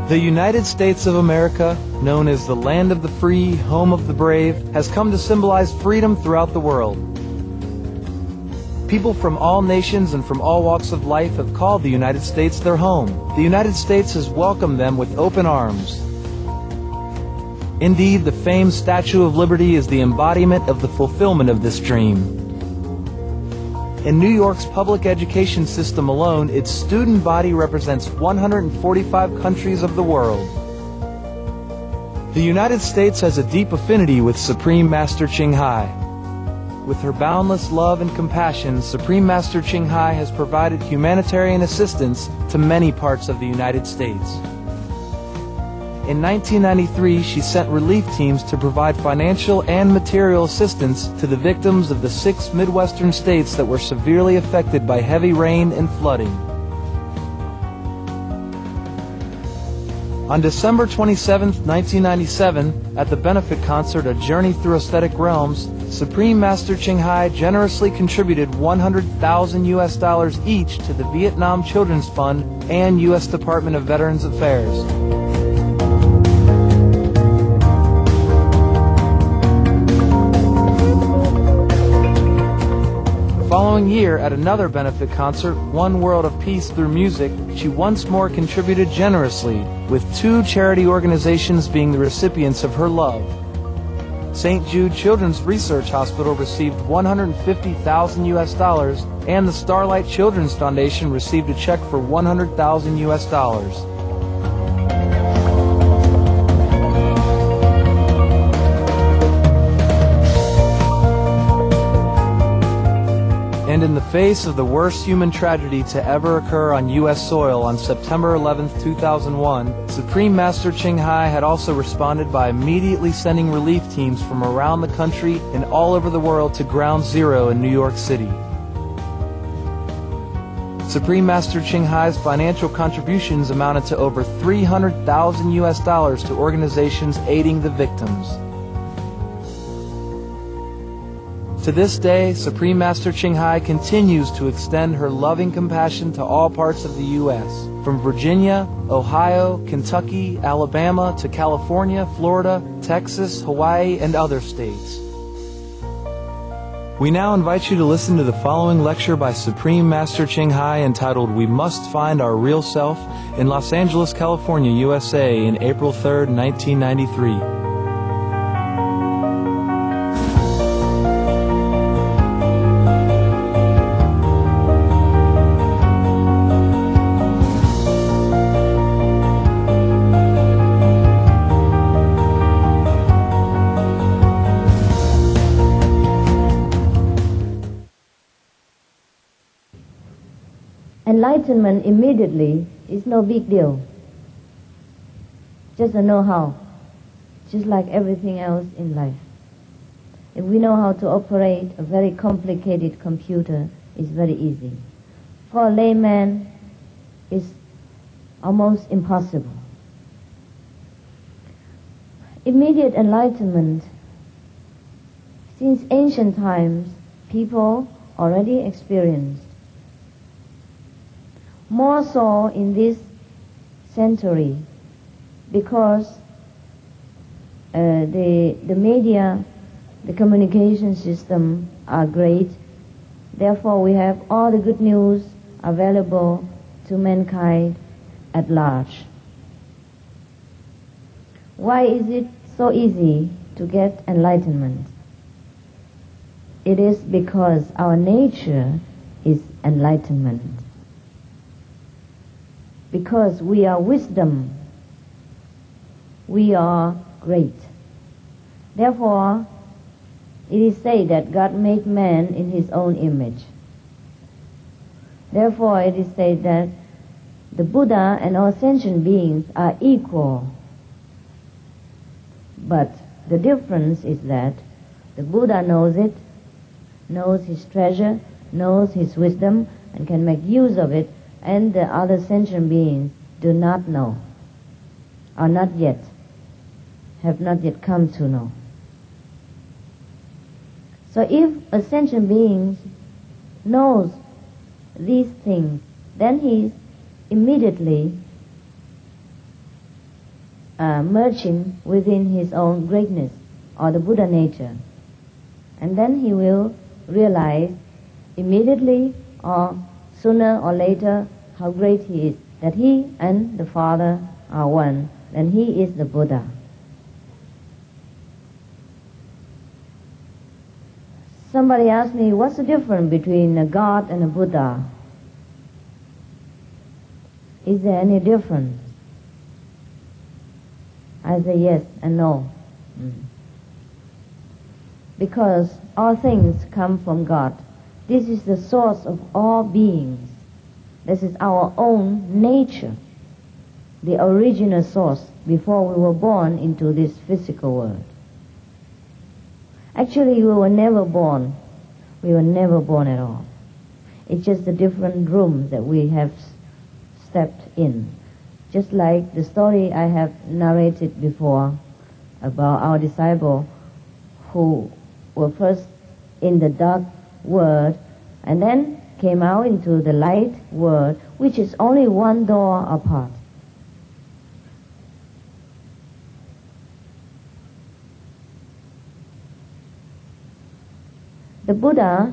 The United States of America, known as the land of the free, home of the brave, has come to symbolize freedom throughout the world. People from all nations and from all walks of life have called the United States their home. The United States has welcomed them with open arms. Indeed, the famed Statue of Liberty is the embodiment of the fulfillment of this dream. In New York's public education system alone, its student body represents 145 countries of the world. The United States has a deep affinity with Supreme Master Ching Hai. With her boundless love and compassion, Supreme Master Ching Hai has provided humanitarian assistance to many parts of the United States. In 1993, she sent relief teams to provide financial and material assistance to the victims of the 6 Midwestern states that were severely affected by heavy rain and flooding. On December 27, 1997, at the benefit concert A Journey Through Aesthetic Realms, Supreme Master Ching Hai generously contributed $100,000 each to the Vietnam Children's Fund and U.S. Department of Veterans Affairs. The following year, at another benefit concert, One World of Peace Through Music, she once more contributed generously, with 2 charity organizations being the recipients of her love. St. Jude Children's Research Hospital received $150,000 and the Starlight Children's Foundation received a check for $100,000. And in the face of the worst human tragedy to ever occur on U.S. soil on September 11, 2001, Supreme Master Ching Hai had also responded by immediately sending relief teams from around the country and all over the world to Ground Zero in New York City. Supreme Master Ching Hai's financial contributions amounted to over $300,000 to organizations aiding the victims. To this day, Supreme Master Ching Hai continues to extend her loving compassion to all parts of the U.S., from Virginia, Ohio, Kentucky, Alabama, to California, Florida, Texas, Hawaii, and other states. We now invite you to listen to the following lecture by Supreme Master Ching Hai entitled We Must Find Our Real Self in Los Angeles, California, USA in April 3, 1993. Enlightenment immediately is no big deal. Just a know-how, just like everything else in life. If we know how to operate a very complicated computer, it's very easy. For a layman, it's almost impossible. Immediate enlightenment, since ancient times, people already experienced. More so in this century, because the media, the communication system are great. Therefore, we have all the good news available to mankind at large. Why is it so easy to get enlightenment? It is because our nature is enlightenment. Because we are wisdom, we are great. Therefore, it is said that God made man in his own image. Therefore, it is said that the Buddha and all sentient beings are equal. But the difference is that the Buddha knows it, knows his treasure, knows his wisdom, and can make use of it, and the other sentient beings do not know, or not yet, have not yet come to know. So if a sentient being knows these things, then he immediately merging within his own greatness or the Buddha nature. And then he will realize immediately or sooner or later how great he is, that he and the Father are one, then he is the Buddha. Somebody asked me, what's the difference between a God and a Buddha? Is there any difference? I say yes and no. Because all things come from God. This is the source of all beings. This is our own nature, the original source before we were born into this physical world. Actually, we were never born. We were never born at all. It's just the different rooms that we have stepped in. Just like the story I have narrated before about our disciple who were first in the dark world and then came out into the light world, which is only one door apart. The Buddha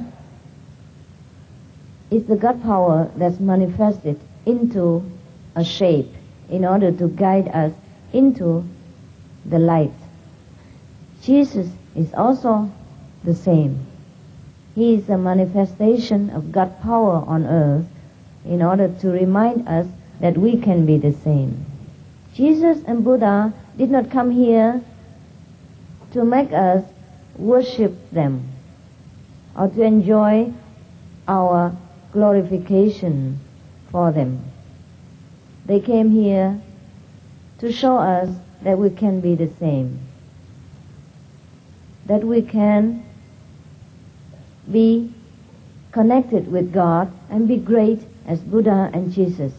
is the God power that's manifested into a shape in order to guide us into the light. Jesus is also the same. He is a manifestation of God power on earth in order to remind us that we can be the same. Jesus and Buddha did not come here to make us worship them or to enjoy our glorification for them. They came here to show us that we can be the same, that we can be connected with God and be great as Buddha and Jesus.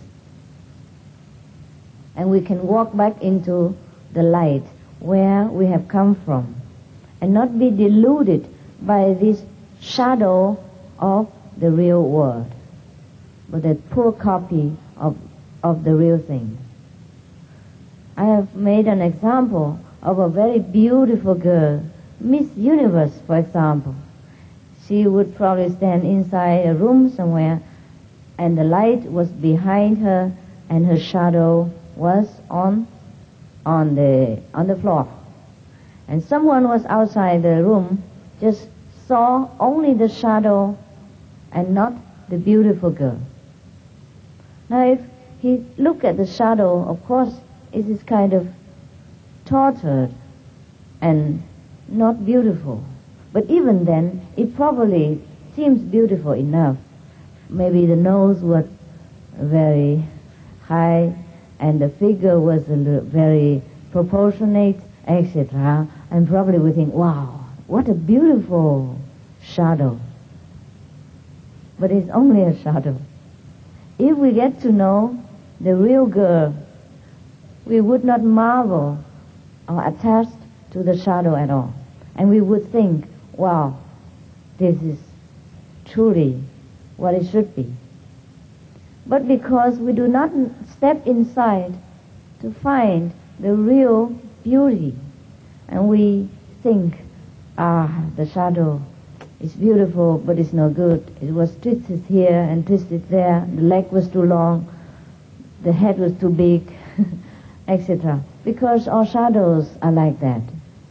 And we can walk back into the light where we have come from and not be deluded by this shadow of the real world, but a poor copy of the real thing. I have made an example of a very beautiful girl, Miss Universe, for example. She would probably stand inside a room somewhere, and the light was behind her, and her shadow was on the floor. And someone was outside the room, just saw only the shadow and not the beautiful girl. Now if he looked at the shadow, of course it is kind of tortured and not beautiful. But even then, it probably seems beautiful enough. Maybe the nose was very high and the figure was very proportionate, etc. And probably we think, wow, what a beautiful shadow. But it's only a shadow. If we get to know the real girl, we would not marvel or attach to the shadow at all. And we would think, wow, this is truly what it should be. But because we do not step inside to find the real beauty, and we think, the shadow is beautiful, but it's no good. It was twisted here and twisted there. The leg was too long. The head was too big, etc. Because our shadows are like that.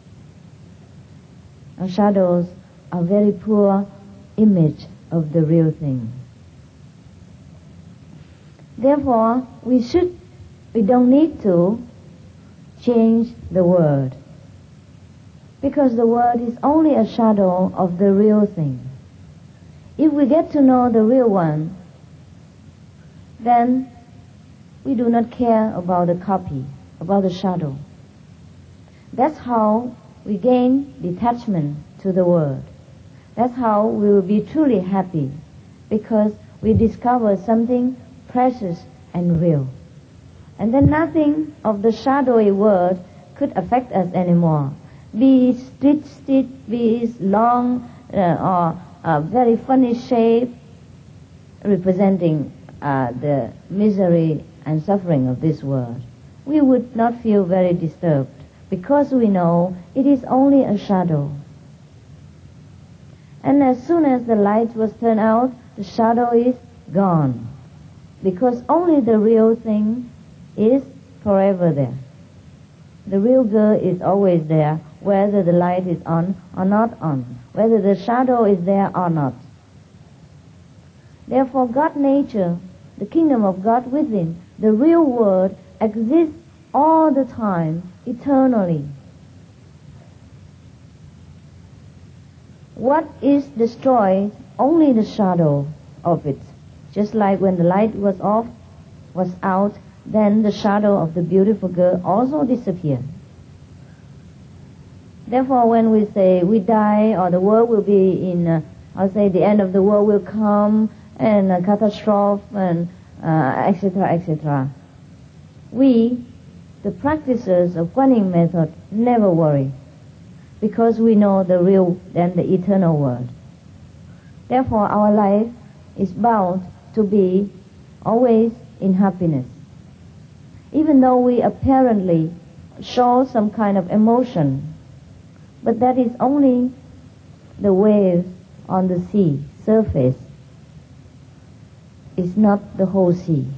Our shadows are very poor image of the real thing. Therefore, we don't need to change the world, because the world is only a shadow of the real thing. If we get to know the real one, then we do not care about the copy, about the shadow. That's how we gain detachment to the world. That's how we will be truly happy, because we discover something precious and real. And then nothing of the shadowy world could affect us anymore. Be it twisted, be it long or a very funny shape, representing the misery and suffering of this world. we would not feel very disturbed, because we know it is only a shadow. And as soon as the light was turned out, the shadow is gone, because only the real thing is forever there. The real girl is always there, whether the light is on or not on, whether the shadow is there or not. Therefore, God nature, the kingdom of God within, the real world, exists all the time, eternally. What is destroyed? Only the shadow of it. Just like when the light was out, then the shadow of the beautiful girl also disappeared. Therefore, when we say we die, or the world will be in, the end of the world will come, and a catastrophe, and etc., etc., we, the practitioners of Kuan Yin method, never worry, because we know the real and the eternal world. Therefore, our life is bound to be always in happiness. Even though we apparently show some kind of emotion, but that is only the waves on the sea surface. It's not the whole sea.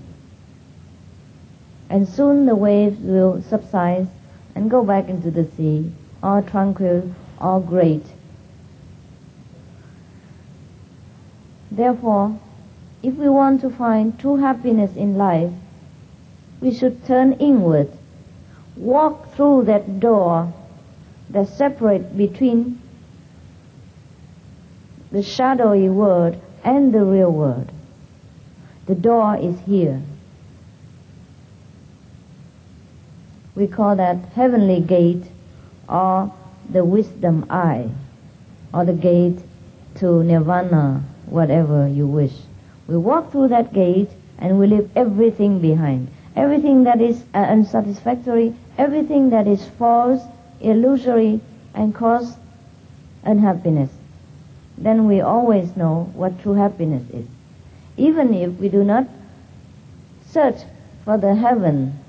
And soon the waves will subside and go back into the sea, all tranquil, all great. Therefore, if we want to find true happiness in life, we should turn inward, walk through that door that separates between the shadowy world and the real world. The door is here. We call that heavenly gate, or the wisdom eye, or the gate to nirvana, whatever you wish. We walk through that gate and we leave everything behind. Everything that is unsatisfactory, everything that is false, illusory, and cause unhappiness. Then we always know what true happiness is. Even if we do not search for the heaven,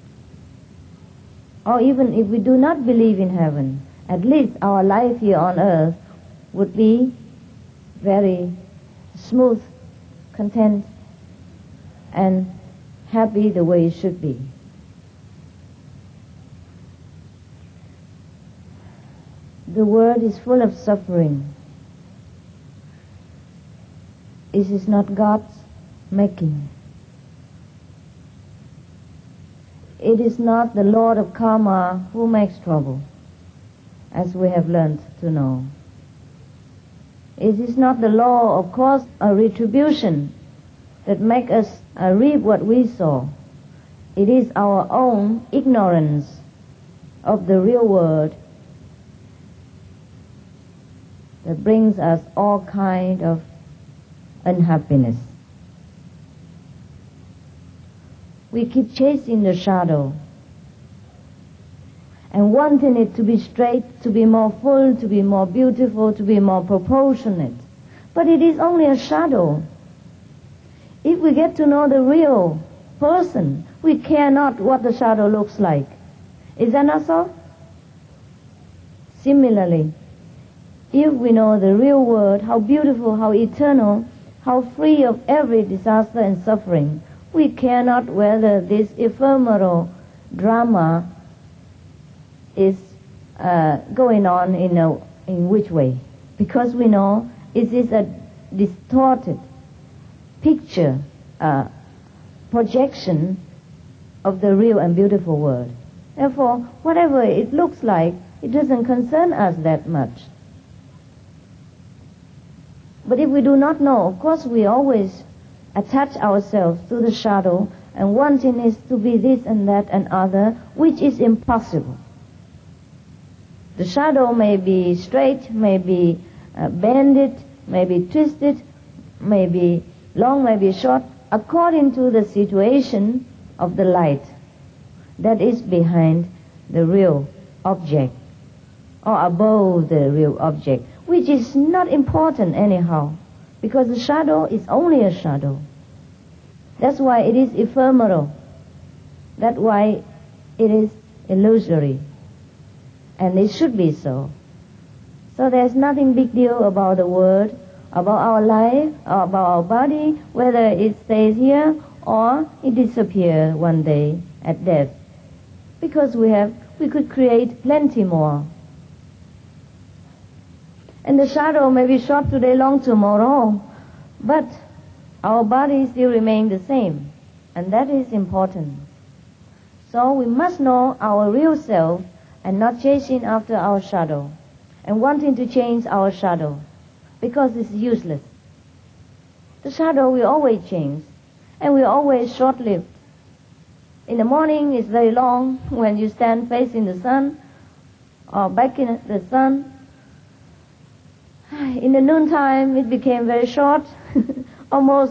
or even if we do not believe in heaven, at least our life here on earth would be very smooth, content, and happy the way it should be. The world is full of suffering. It is not God's making. It is not the Lord of Karma who makes trouble, as we have learned to know. It is not the law of cause or retribution that make us reap what we sow. It is our own ignorance of the real world that brings us all kind of unhappiness. We keep chasing the shadow and wanting it to be straight, to be more full, to be more beautiful, to be more proportionate. But it is only a shadow. If we get to know the real person, we care not what the shadow looks like. Is that not so? Similarly, if we know the real world, how beautiful, how eternal, how free of every disaster and suffering, we care not whether this ephemeral drama is going on in which way, because we know it is a distorted picture, projection of the real and beautiful world. Therefore, whatever it looks like, it doesn't concern us that much. But if we do not know, of course we always attach ourselves to the shadow and wanting it to be this and that and other, which is impossible. The shadow may be straight, may be bended, may be twisted, may be long, may be short, according to the situation of the light that is behind the real object, or above the real object, which is not important anyhow, because the shadow is only a shadow. That's why it is ephemeral. That's why It is illusory, and it should be so. So there's nothing big deal about the world, about our life, or about our body, whether it stays here or it disappears one day at death. Because we could create plenty more. And the shadow may be short today, long tomorrow, but our body still remains the same, and that is important. So we must know our real self and not chasing after our shadow and wanting to change our shadow, because it's useless. The shadow will always change, and will always short-lived. In the morning it's very long when you stand facing the sun or back in the sun. In the noontime it became very short, almost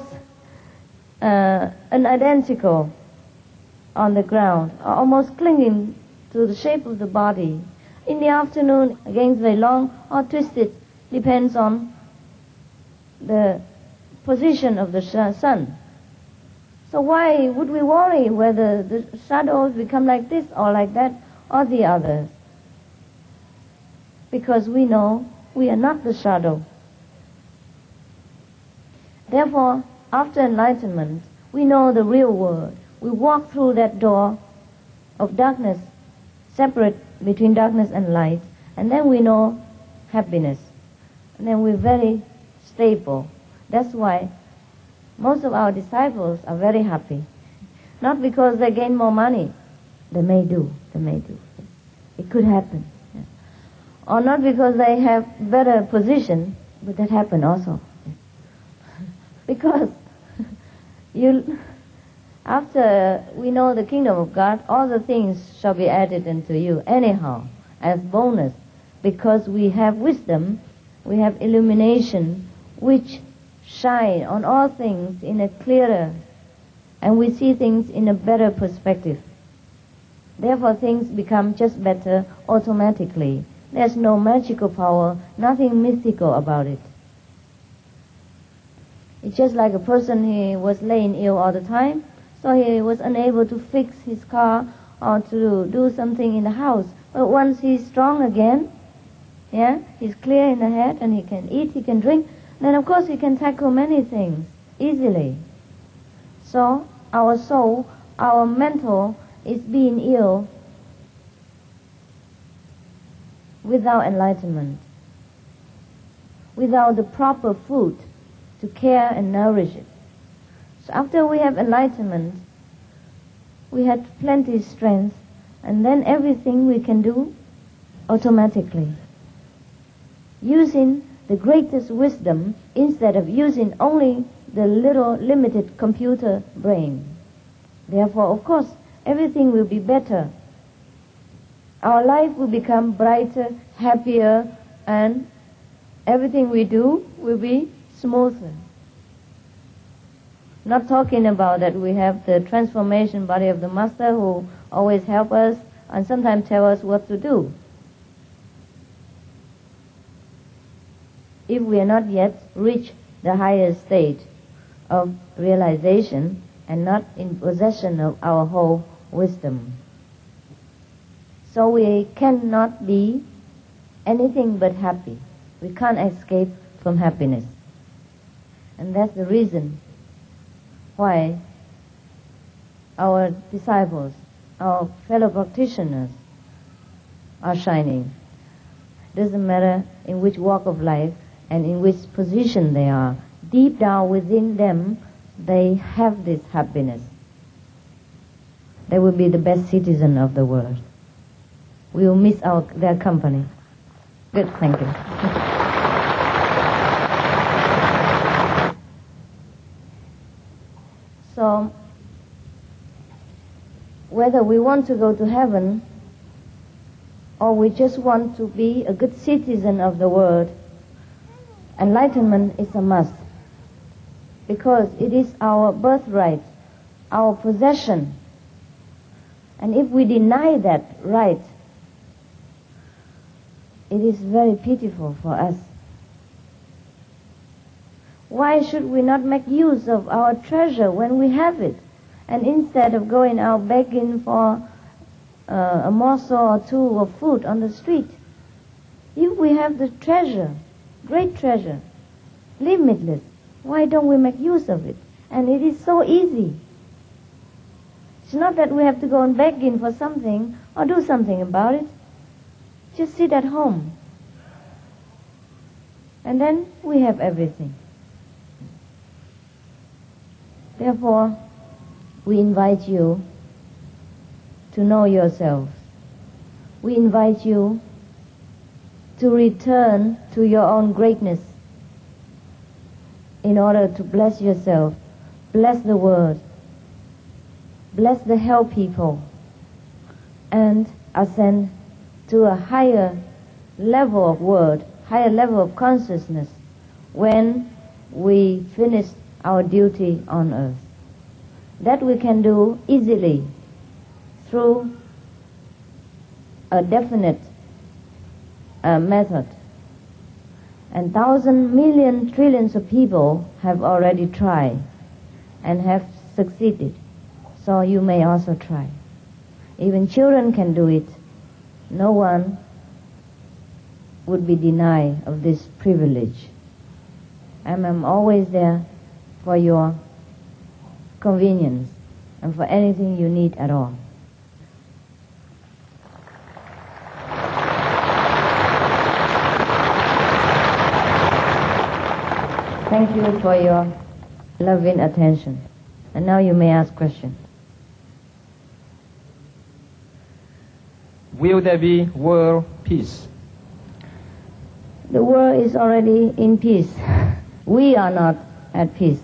unidentical on the ground, almost clinging to the shape of the body. In the afternoon, again it's very long or twisted, depends on the position of the sun. So why would we worry whether the shadows become like this or like that or the others? Because we know we are not the shadow. Therefore, after enlightenment, we know the real world. We walk through that door of darkness, separate between darkness and light, and then we know happiness. And then we're very stable. That's why most of our disciples are very happy. Not because they gain more money. They may do. It could happen. Yeah. Or not because they have better position, but that happen also. Yeah. Because after we know the kingdom of God, all the things shall be added unto you anyhow, as bonus. Because we have wisdom, we have illumination, which shine on all things in a clearer, and we see things in a better perspective. Therefore things become just better automatically. There's no magical power, nothing mystical about it. It's just like a person, he was laying ill all the time, so he was unable to fix his car or to do something in the house. But once he's strong again, he's clear in the head and he can eat, he can drink, then of course he can tackle many things easily. So our soul, our mental is being ill without enlightenment, without the proper food to care and nourish it. So after we have enlightenment, we had plenty of strength, and then everything we can do automatically, using the greatest wisdom instead of using only the little limited computer brain. Therefore, of course, everything will be better. Our life will become brighter, happier, and everything we do will be smoother. Not talking about that we have the transformation body of the Master who always help us and sometimes tell us what to do. If we are not yet reached the higher state of realization and not in possession of our whole wisdom. So we cannot be anything but happy. We can't escape from happiness. And that's the reason why our disciples, our fellow practitioners are shining. Doesn't matter in which walk of life and in which position they are. Deep down within them, they have this happiness. They will be the best citizen of the world. We will miss their company. Good, thank you. So, whether we want to go to heaven or we just want to be a good citizen of the world, enlightenment is a must, because it is our birthright, our possession. And if we deny that right, it is very pitiful for us. Why should we not make use of our treasure when we have it? And instead of going out begging for a morsel or two of food on the street. If we have the treasure, great treasure, limitless, why don't we make use of it? And it is so easy. It's not that we have to go and beg in for something or do something about it. Just sit at home. And then we have everything. Therefore, we invite you to know yourselves. We invite you to return to your own greatness in order to bless yourself, bless the world, bless the hell people, and ascend to a higher level of world, higher level of consciousness when we finish our duty on earth. That we can do easily through a definite method. And thousands, millions, trillions of people have already tried and have succeeded. So you may also try. Even children can do it. No one would be denied of this privilege. And I'm always there for your convenience and for anything you need at all. Thank you for your loving attention. And now you may ask questions. Will there be world peace? The world is already in peace. We are not at peace.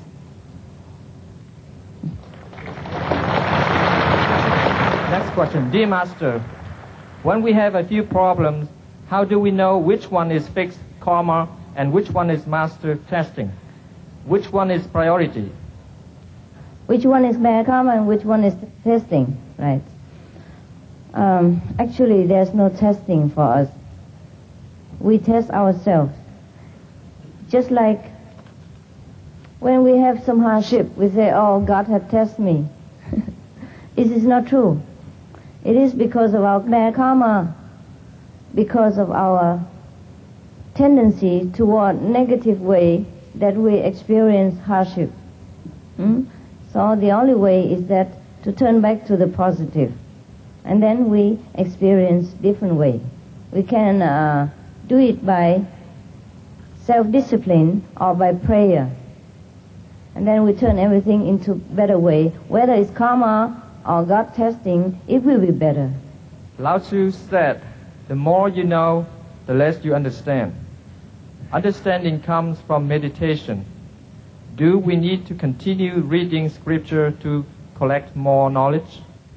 Next question. Dear Master, when we have a few problems, how do we know which one is fixed karma and which one is master testing? Which one is priority? Which one is bad karma and which one is testing, right? Actually, there's no testing for us. We test ourselves. Just like when we have some hardship, we say, oh, God has tested me. This is not true. It is because of our bad karma, because of our tendency toward negative way that we experience hardship. So the only way is that to turn back to the positive. And then we experience different way. We can do it by self-discipline or by prayer. And then we turn everything into better way. Whether it's karma or God testing, it will be better. Lao Tzu said, the more you know, the less you understand. Understanding comes from meditation. Do we need to continue reading scripture to collect more knowledge?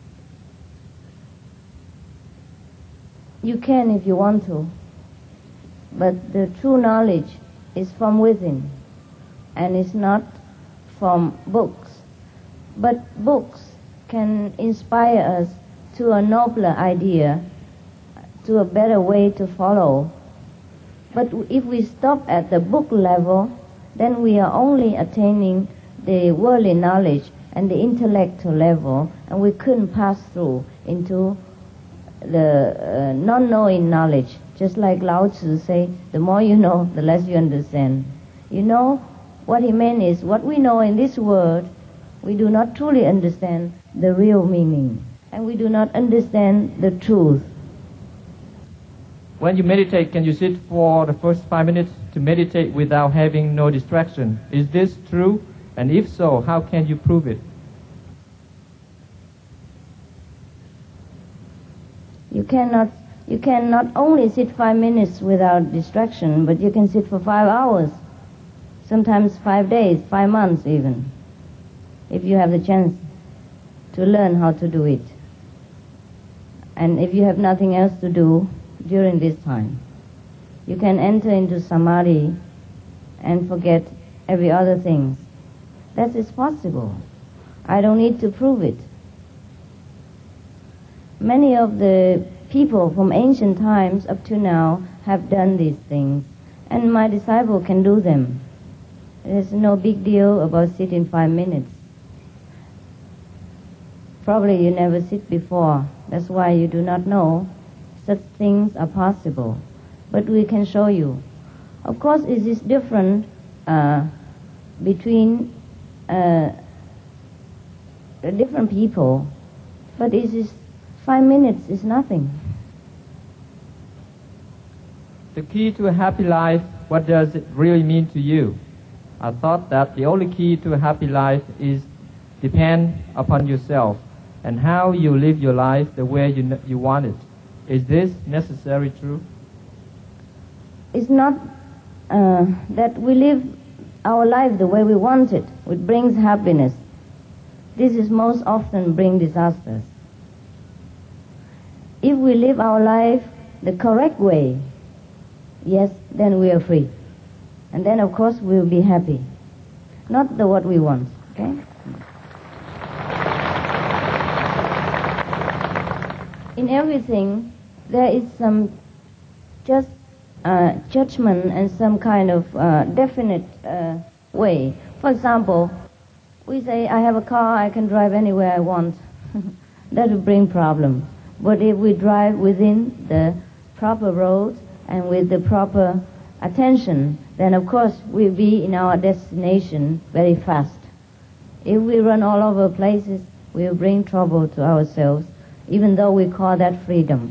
You can if you want to. But the true knowledge is from within. And it's not from books. But books can inspire us to a nobler idea, to a better way to follow. But if we stop at the book level, then we are only attaining the worldly knowledge and the intellectual level, and we couldn't pass through into the non-knowing knowledge. Just like Lao Tzu say, the more you know, the less you understand. You know, what he meant is, what we know in this world, we do not truly understand the real meaning, and we do not understand the truth. When you meditate, can you sit for the first 5 minutes to meditate without having no distraction? Is this true? And if so, how can you prove it? You cannot only sit 5 minutes without distraction, but you can sit for 5 hours, sometimes 5 days, 5 months even, if you have the chance to learn how to do it. And if you have nothing else to do during this time, you can enter into samadhi and forget every other thing. That is possible. I don't need to prove it. Many of the people from ancient times up to now have done these things, and my disciple can do them. There's no big deal about sitting 5 minutes. Probably you never sit before. That's why you do not know such things are possible. But we can show you. Of course, it is different between different people, but it is 5 minutes is nothing. The key to a happy life, what does it really mean to you? I thought that the only key to a happy life is depend upon yourself and how you live your life the way you want it. Is this necessarily true? It's not that we live our life the way we want it, which brings happiness. This is most often bring disasters. If we live our life the correct way, yes, then we are free. And then, of course, we will be happy. Not what we want, okay? In everything, there is some just judgment and some kind of definite way. For example, we say, I have a car, I can drive anywhere I want. That will bring problems. But if we drive within the proper road and with the proper attention, then of course we'll be in our destination very fast. If we run all over places, we'll bring trouble to ourselves, even though we call that freedom.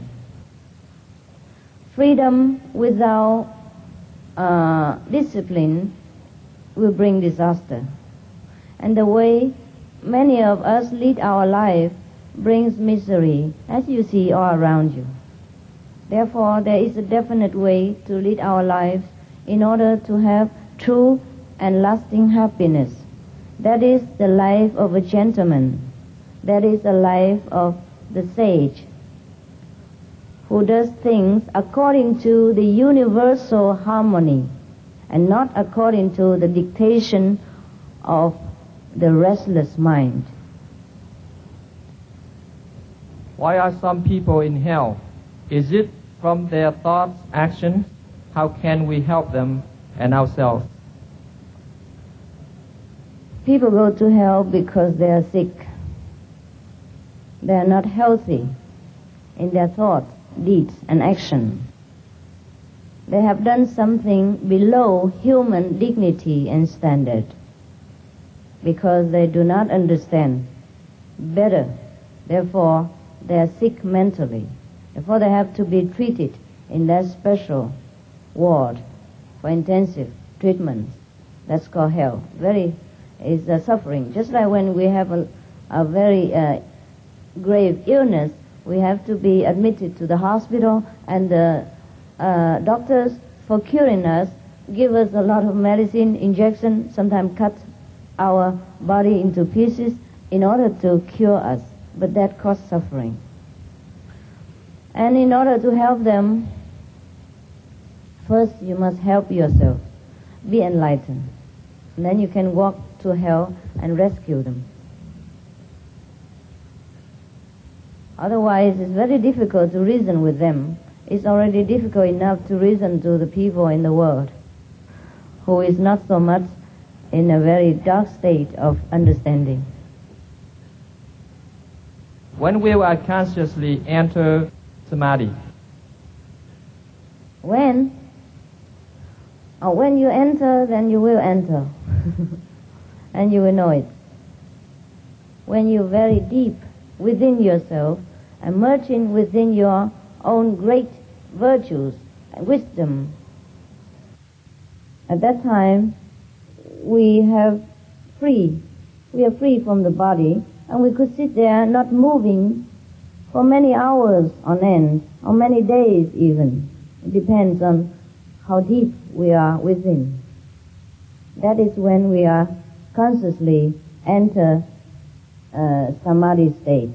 Freedom without discipline will bring disaster. And the way many of us lead our life brings misery, as you see all around you. Therefore, there is a definite way to lead our lives in order to have true and lasting happiness. That is the life of a gentleman. That is the life of the sage, who does things according to the universal harmony and not according to the dictation of the restless mind. Why are some people in hell? Is it from their thoughts, actions? How can we help them and ourselves? People go to hell because they are sick. They are not healthy in their thoughts, deeds, and action. They have done something below human dignity and standard because they do not understand better. Therefore, they are sick mentally. Therefore, they have to be treated in that special ward for intensive treatment. That's called hell. Is suffering. Just like when we have a very grave illness, we have to be admitted to the hospital, and the doctors, for curing us, give us a lot of medicine, injection, sometimes cut our body into pieces in order to cure us. But that causes suffering. And in order to help them, first you must help yourself. Be enlightened. And then you can walk to hell and rescue them. Otherwise, it's very difficult to reason with them. It's already difficult enough to reason to the people in the world who is not so much in a very dark state of understanding. When will I consciously enter samadhi? When? When you enter, then you will enter. And you will know it. When you're very deep within yourself, emerging within your own great virtues and wisdom, at that time we are free from the body, and we could sit there not moving for many hours on end, or many days even. It depends on how deep we are within. That is when we are consciously enter samadhi state.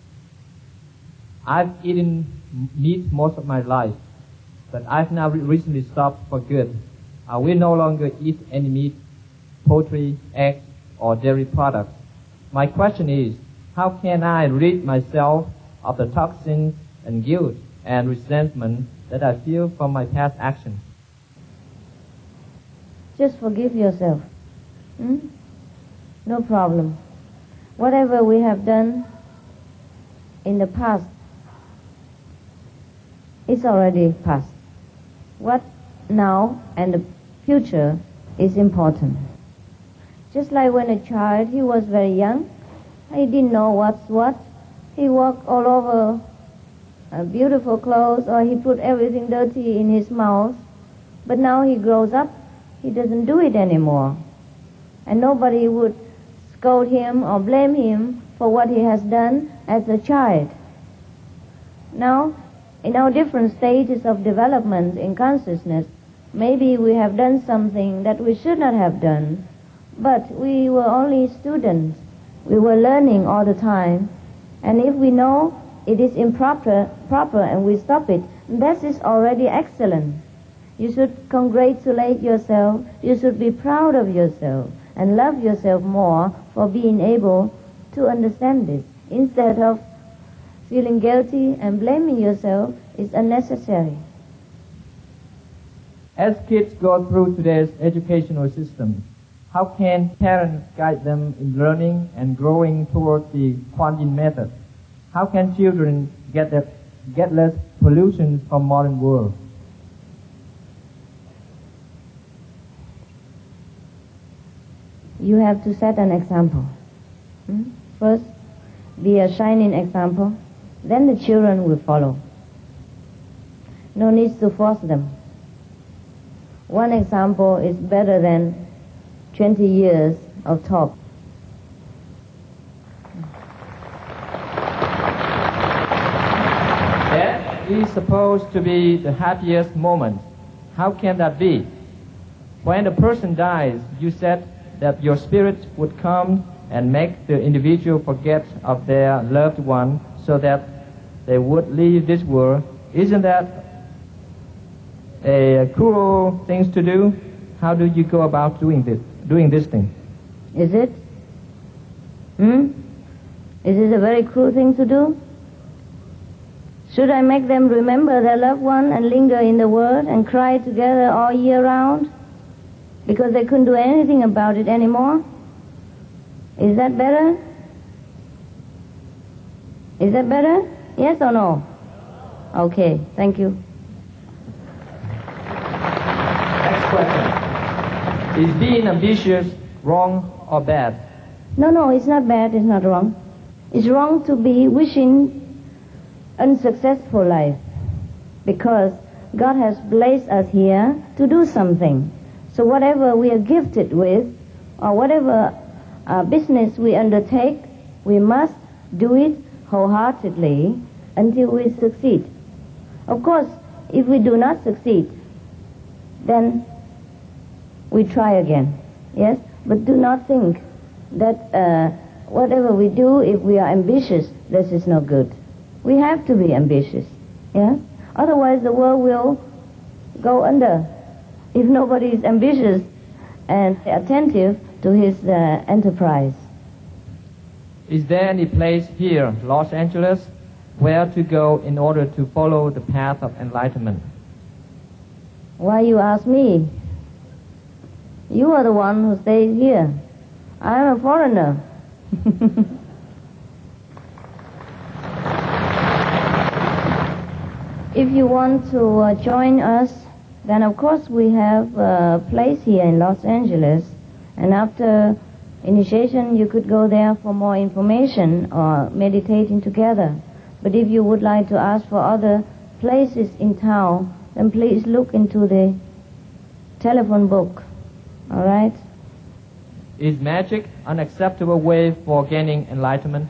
I've eaten meat most of my life, but I've now recently stopped for good. I will no longer eat any meat, poultry, eggs, or dairy products. My question is, how can I rid myself of the toxins and guilt and resentment that I feel from my past actions? Just forgive yourself. No problem. Whatever we have done in the past is already past. What now and the future is important. Just like when a child, he was very young, he didn't know what's what. He walked all over beautiful clothes, or he put everything dirty in his mouth. But now he grows up, he doesn't do it anymore. And nobody would scold him or blame him for what he has done as a child. Now, in our different stages of development in consciousness, maybe we have done something that we should not have done, but we were only students. We were learning all the time. And if we know it is improper and we stop it, that is already excellent. You should congratulate yourself. You should be proud of yourself and love yourself more for being able to understand this. Instead of feeling guilty and blaming yourself is unnecessary. As kids go through today's educational system, how can parents guide them in learning and growing toward the Kuan-Yin method? How can children get less pollution from modern world? You have to set an example. First, be a shining example. Then the children will follow. No need to force them. One example is better than 20 years of talk. That is supposed to be the happiest moment. How can that be? When a person dies, you said that your spirit would come and make the individual forget of their loved one so that they would leave this world. Isn't that a cruel thing to do? How do you go about doing this thing? Is it? Is it a very cruel thing to do? Should I make them remember their loved one and linger in the world and cry together all year round because they couldn't do anything about it anymore? Is that better? Is that better? Yes or no? Okay, thank you. Next question. Is being ambitious wrong or bad? No, it's not bad, it's not wrong. It's wrong to be wishing unsuccessful life because God has placed us here to do something. So whatever we are gifted with or whatever business we undertake, we must do it wholeheartedly until we succeed. Of course, if we do not succeed, then we try again. Yes? But do not think that whatever we do, if we are ambitious, this is no good. We have to be ambitious. Yeah? Otherwise the world will go under if nobody is ambitious and attentive to his enterprise. Is there any place here, Los Angeles, where to go in order to follow the path of enlightenment? Why you ask me? You are the one who stays here. I am a foreigner. If you want to join us, then of course we have a place here in Los Angeles, and after initiation you could go there for more information or meditating together. But if you would like to ask for other places in town, then please look into the telephone book. All right? Is magic an acceptable way for gaining enlightenment?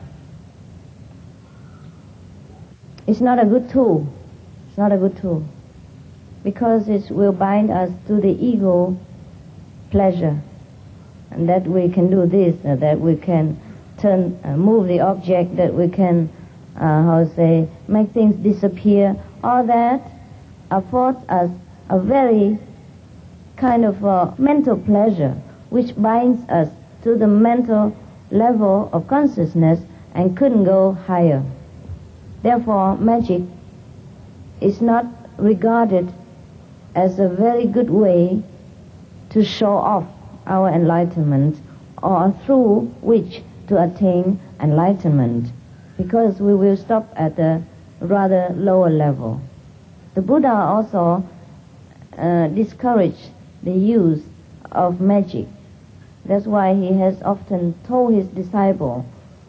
It's not a good tool. It's not a good tool. Because it will bind us to the ego pleasure. And that we can do this, that we can move the object, that we can, make things disappear. All that affords us a very kind of mental pleasure, which binds us to the mental level of consciousness and couldn't go higher. Therefore, magic is not regarded as a very good way to show off our enlightenment or through which to attain enlightenment. because we will stop at a rather lower level. The Buddha also discouraged the use of magic. That's why he has often told his disciple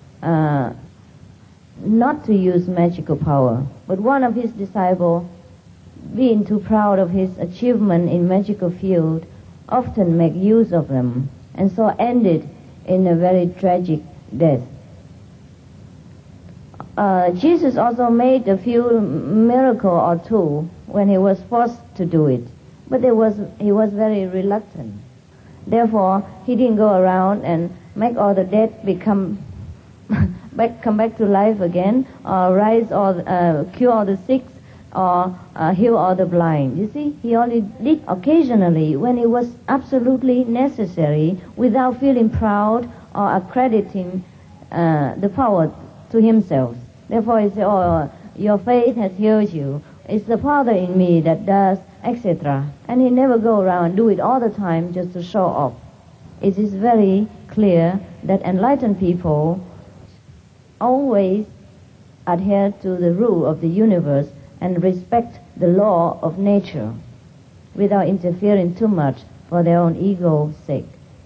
not to use magical power. But one of his disciples, being too proud of his achievement in magical field, often make use of them, and so ended in a very tragic death. Jesus also made a few miracles or two when he was forced to do it, but he was very reluctant. Therefore, he didn't go around and make all the dead come back to life again, or cure all the sick, or heal all the blind. You see, he only did occasionally when it was absolutely necessary, without feeling proud or accrediting the power to himself. Therefore, he said, "Oh, your faith has healed you. It's the Father in me that does," etc. And he never go around and do it all the time just to show off. It is very clear that enlightened people always adhere to the rule of the universe and respect the law of nature without interfering too much for their own ego's sake.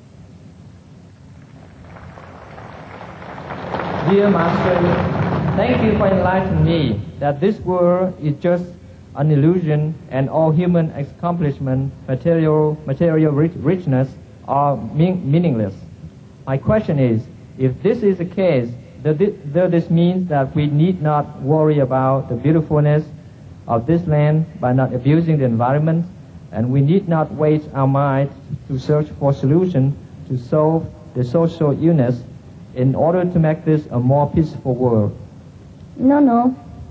Dear Master, thank you for enlightening me that this world is just an illusion and all human accomplishment, material richness are meaningless. My question is, if this is the case, does this mean that we need not worry about the beautifulness of this land by not abusing the environment, and we need not waste our mind to search for solutions to solve the social illness in order to make this a more peaceful world? No.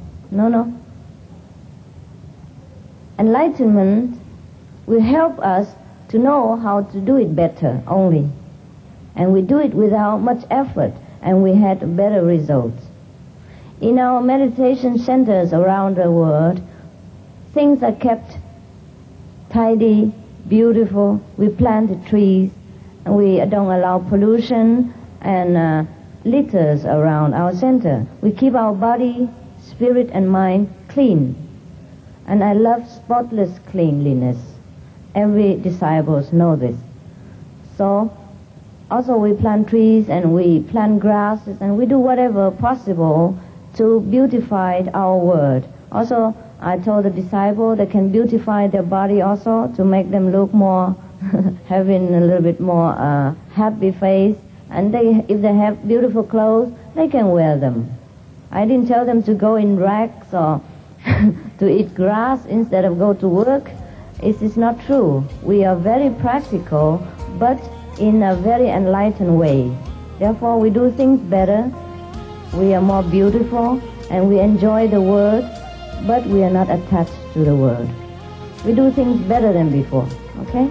Enlightenment will help us to know how to do it better only. And we do it without much effort, and we had better results. In our meditation centers around the world, things are kept tidy, beautiful. We plant trees, and we don't allow pollution and litters around our center. We keep our body, spirit, and mind clean. And I love spotless cleanliness. Every disciples know this. So, also we plant trees and we plant grasses and we do whatever possible to beautify our world. Also, I told the disciple they can beautify their body also to make them look more, having a little bit more happy face. And if they have beautiful clothes, they can wear them. I didn't tell them to go in rags or to eat grass instead of go to work. It is not true. We are very practical, but in a very enlightened way. Therefore, we do things better. We are more beautiful, and we enjoy the world, but we are not attached to the world. We do things better than before, okay?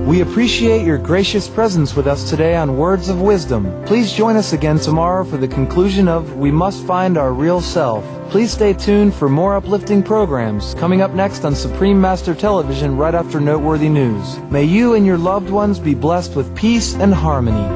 We appreciate your gracious presence with us today on Words of Wisdom. Please join us again tomorrow for the conclusion of We Must Find Our Real Self. Please stay tuned for more uplifting programs coming up next on Supreme Master Television right after Noteworthy News. May you and your loved ones be blessed with peace and harmony.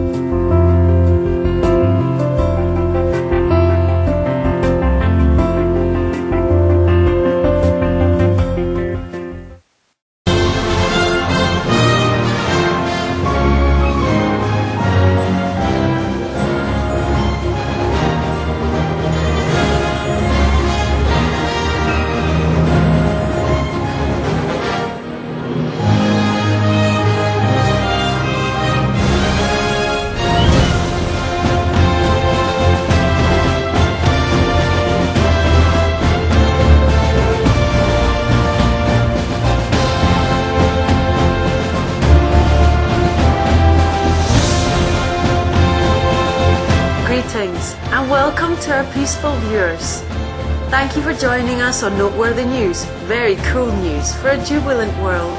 Greetings and welcome to our peaceful viewers. Thank you for joining us on Noteworthy News, very cool news for a jubilant world.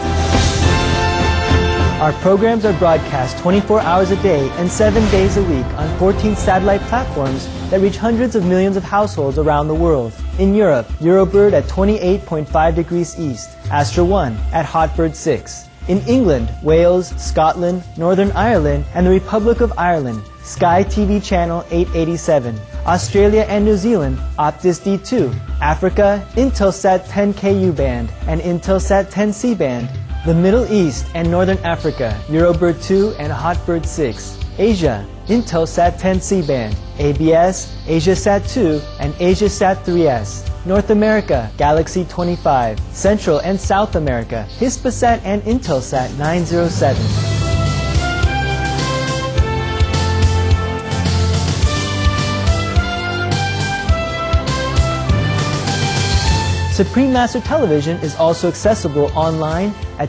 Our programs are broadcast 24 hours a day and 7 days a week on 14 satellite platforms that reach hundreds of millions of households around the world. In Europe, Eurobird at 28.5 degrees east, Astra 1 at Hotbird 6. In England, Wales, Scotland, Northern Ireland, and the Republic of Ireland, Sky TV Channel 887. Australia and New Zealand, Optus D2. Africa, Intelsat 10Ku band and Intelsat 10C band. The Middle East and Northern Africa, Eurobird 2 and Hotbird 6. Asia, Intelsat 10C band, ABS, AsiaSat 2 and AsiaSat 3S. North America, Galaxy 25. Central and South America, Hispasat and Intelsat 907. Supreme Master Television is also accessible online at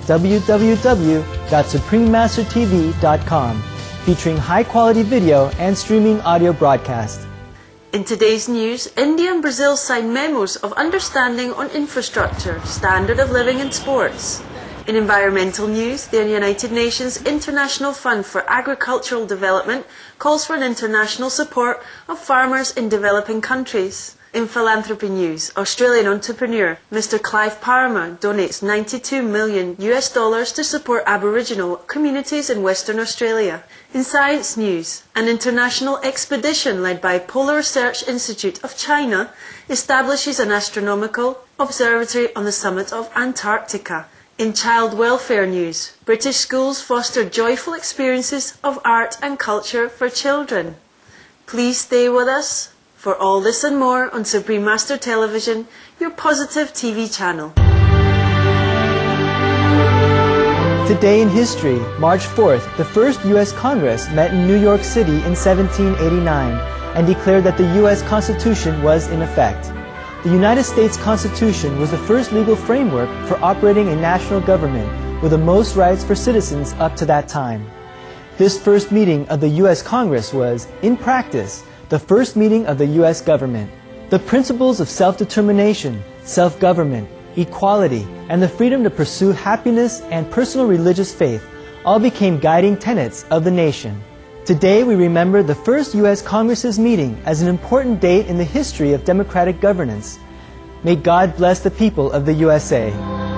www.suprememastertv.com, featuring high-quality video and streaming audio broadcast. In today's news, India and Brazil signed memos of understanding on infrastructure, standard of living and sports. In environmental news, the United Nations International Fund for Agricultural Development calls for an international support of farmers in developing countries. In philanthropy news, Australian entrepreneur Mr. Clive Parma donates $92 million to support Aboriginal communities in Western Australia. In science news, an international expedition led by Polar Research Institute of China establishes an astronomical observatory on the summit of Antarctica. In child welfare news, British schools foster joyful experiences of art and culture for children. Please stay with us for all this and more on Supreme Master Television, your positive TV channel. Today in history, March 4th, the first U.S. Congress met in New York City in 1789 and declared that the U.S. Constitution was in effect. The United States Constitution was the first legal framework for operating a national government with the most rights for citizens up to that time. This first meeting of the U.S. Congress was, in practice, the first meeting of the U.S. government. The principles of self-determination, self-government, equality, and the freedom to pursue happiness and personal religious faith all became guiding tenets of the nation. Today we remember the first U.S. Congress's meeting as an important date in the history of democratic governance. May God bless the people of the USA.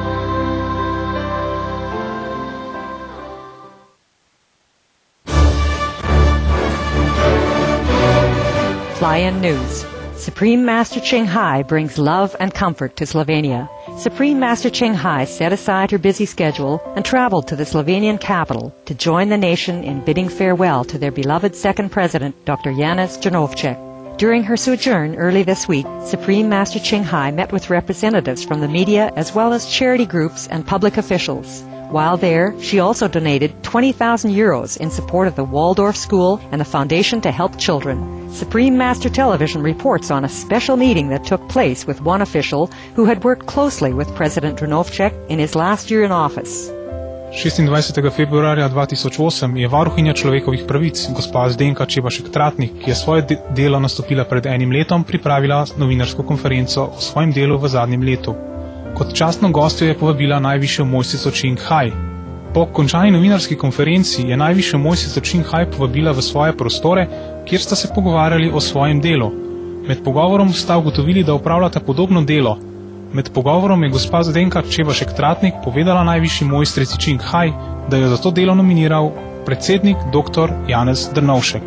Fly-in news. Supreme Master Ching Hai brings love and comfort to Slovenia. Supreme Master Ching Hai set aside her busy schedule and traveled to the Slovenian capital to join the nation in bidding farewell to their beloved second president, Dr. Janez Drnovšek. During her sojourn early this week, Supreme Master Ching Hai met with representatives from the media as well as charity groups and public officials. While there, she also donated 20,000 euros in support of the Waldorf School and the Foundation to Help Children. Supreme Master Television reports on a special meeting that took place with one official who had worked closely with President Drnovšek in his last year in office. 26. februarja 2008 je varuhinja človekovih pravic, gospa Zdenka Čebašek-Tratnik, ki je svoje delo nastopila pred enim letom, pripravila novinarsko konferenco o svojem delu v zadnjem letu. Kot častno gostjo je povabila najvišjo mojstrico Ching Hai. Po končani novinarski konferenci je najvišja mojstrica Ching Hai povabila v svoje prostore, kjer sta se pogovarjali o svojem delu. Med pogovorom sta ugotovili, da opravljata podobno delo. Med pogovorom je gospa Zdenka Čebašek-Tratnik povedala najvišji mojstrici Ching Hai, da jo za to delo nominiral predsednik dr. Janez Drnovšek.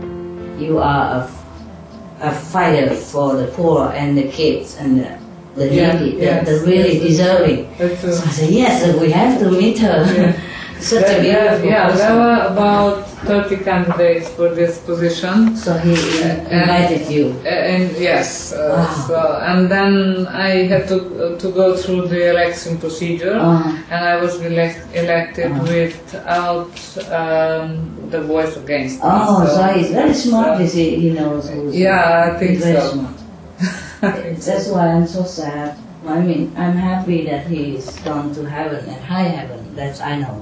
You are a fighter for the poor and the kids and the needy, the really deserving. So I said, yes, we have to meet her. Such a beautiful person. There were about 30 candidates for this position. So he invited you. And yes, Wow. and then I had to go through the election procedure, and I was elected without the voice against me. So he's very smart. He knows who's. Yeah, I think very so. Smart. That's why I'm so sad. I mean, I'm happy that he's gone to heaven and high heaven. That's I know.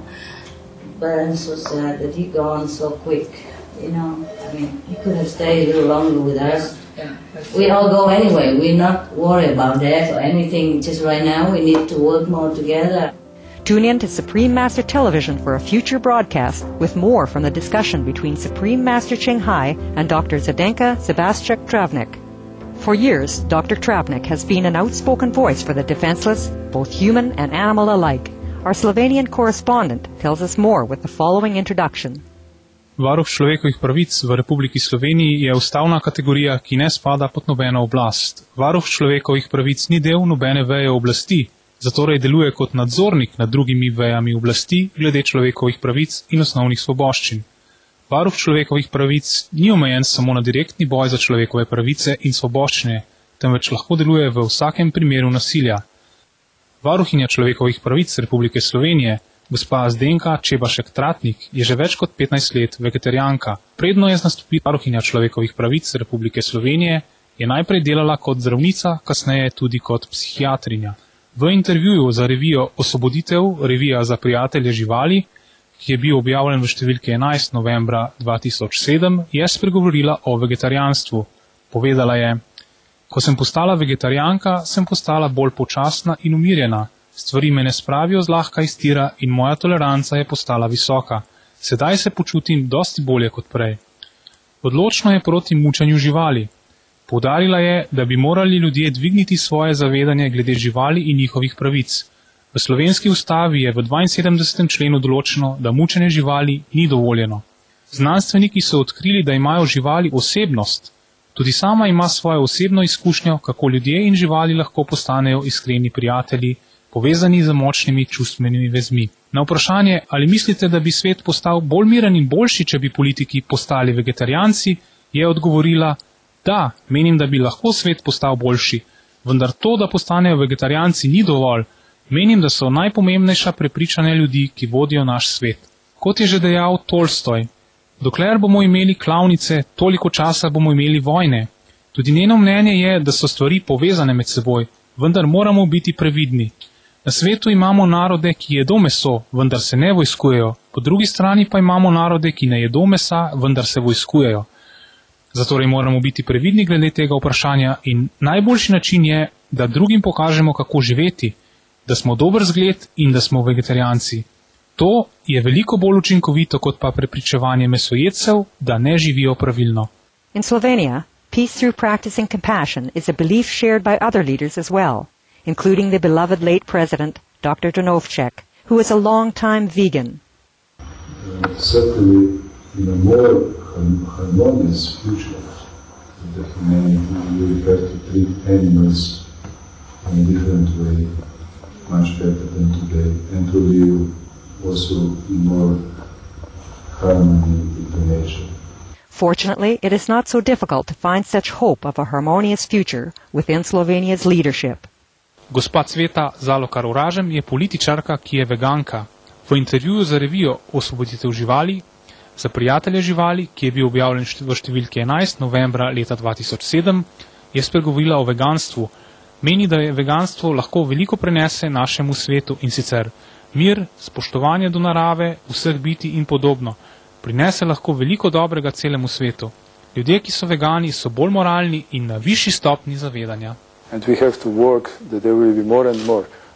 But I'm so sad that he gone so quick. I mean, he could have stayed a little longer with us. Yeah, We all go anyway. We're not worried about death or anything. Just right now, we need to work more together. Tune in to Supreme Master Television for a future broadcast with more from the discussion between Supreme Master Ching Hai and Dr. Zdenka Čebašek-Tratnik. For years, Dr. Travnik has been an outspoken voice for the defenseless, both human and animal alike. Our Slovenian correspondent tells us more with the following introduction. Varuh človekovih pravic v Republiki Sloveniji je ustavna kategorija, ki ne spada pod nobeno oblast. Varuh človekovih pravic ni del nobene veje oblasti, zatorej deluje kot nadzornik nad drugimi vejami oblasti glede človekovih pravic in osnovnih svoboščin. Varuh človekovih pravic ni omejen samo na direktni boj za človekove pravice in svoboščine, temveč lahko deluje v vsakem primeru nasilja. Varuhinja človekovih pravic Republike Slovenije, gospa Zdenka Čebašek-Tratnik, je že več kot 15 let vegetarijanka. Predno je nastopila varuhinja človekovih pravic Republike Slovenije, je najprej delala kot zdravnica, kasneje tudi kot psihiatrinja. V intervjuju za revijo Osvoboditev, revija za prijatelje živali, ki je bil objavljen v številki 11. novembra 2007, je spregovorila o vegetarijanstvu. Povedala je: Ko sem postala vegetarijanka, sem postala bolj počasna in umirjena. Stvari me ne spravijo zlahka iz tira in moja toleranca je postala visoka. Sedaj se počutim dosti bolje kot prej. Odločno je proti mučenju živali. Poudarila je, da bi morali ljudje dvigniti svoje zavedanje glede živali in njihovih pravic. V slovenski ustavi je v 72. členu določeno, da mučenje živali ni dovoljeno. Znanstveniki so odkrili, da imajo živali osebnost. Tudi sama ima svojo osebno izkušnjo, kako ljudje in živali lahko postanejo iskreni prijatelji, povezani z močnimi čustvenimi vezmi. Na vprašanje, ali mislite, da bi svet postal bolj miren in boljši, če bi politiki postali vegetarijanci, je odgovorila: da, menim, da bi lahko svet postal boljši, vendar to, da postanejo vegetarijanci, ni dovolj. Menim, da so najpomembnejša prepričanja ljudi, ki vodijo naš svet. Kot je že dejal Tolstoj: dokler bomo imeli klavnice, toliko časa bomo imeli vojne. Tudi njeno mnenje je, da so stvari povezane med seboj, vendar moramo biti previdni. Na svetu imamo narode, ki jedo meso, vendar se ne vojskujejo, po drugi strani pa imamo narode, ki ne jedo mesa, vendar se vojskujejo. Zatorej moramo biti previdni glede tega vprašanja in najboljši način je, da drugim pokažemo, kako živeti, da smo dober zgled in da smo vegetarijanci. To je veliko bolj učinkovito kot pa prepričevanje mesojedcev, da ne živijo pravilno. In Slovenia, peace through practicing compassion is a belief shared by other leaders as well, including the beloved late president, Dr. Drnovšek, who is a long-time vegan. Certainly, in a more harmonious future, the humanity will have to treat animals in a different way, much better than today, and to live also in more harmony with the nature. Fortunately, it is not so difficult to find such hope of a harmonious future within Slovenia's leadership. Gospa Cveta Zalokar Oražem je političarka, ki je veganka. V intervjuju za revijo Osvoboditev živali, za prijatelje živali, ki je bil objavljen v številki 11. novembra leta 2007, je spregovorila o veganstvu. Meni, da je veganstvo lahko veliko prenese našemu svetu, in sicer mir, spoštovanje do narave, vseh biti in podobno. Prinese lahko veliko dobrega celemu svetu. Ljudje, ki so vegani, so bolj moralni in na višji stopni zavedanja. And we have to work that there will be more and more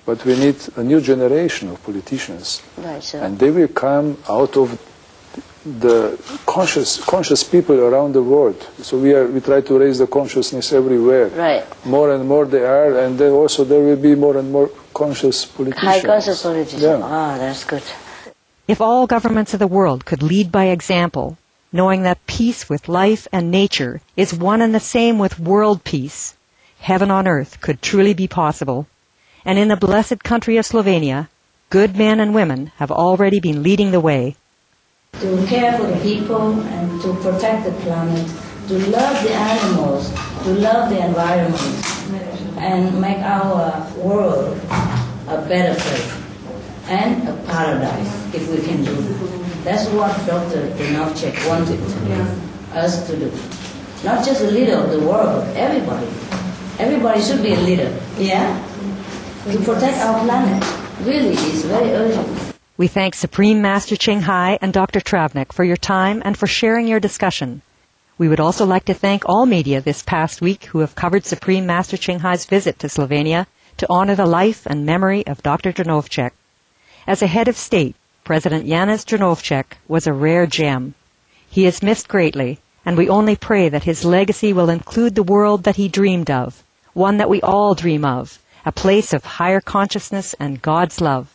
but we need a new generation of politicians. Right, sir. And they will come out of the conscious people around the world. So we try to raise the consciousness everywhere. Right. More and more they are, and then also there will be more and more conscious politicians. High conscious politicians. Yeah. Ah, that's good. If all governments of the world could lead by example, knowing that peace with life and nature is one and the same with world peace, heaven on earth could truly be possible. And in the blessed country of Slovenia, good men and women have already been leading the way. To care for the people and to protect the planet, to love the animals, to love the environment, and make our world a better place and a paradise, if we can do it. That's what Dr. Drnovšek wanted us to do. Not just a leader of the world, everybody. Everybody should be a leader, yeah? To protect our planet, really is very urgent. We thank Supreme Master Ching Hai and Dr. Travnik for your time and for sharing your discussion. We would also like to thank all media this past week who have covered Supreme Master Ching Hai's visit to Slovenia to honor the life and memory of Dr. Drnovšek. As a head of state, President Janez Drnovšek was a rare gem. He is missed greatly, and we only pray that his legacy will include the world that he dreamed of, one that we all dream of, a place of higher consciousness and God's love.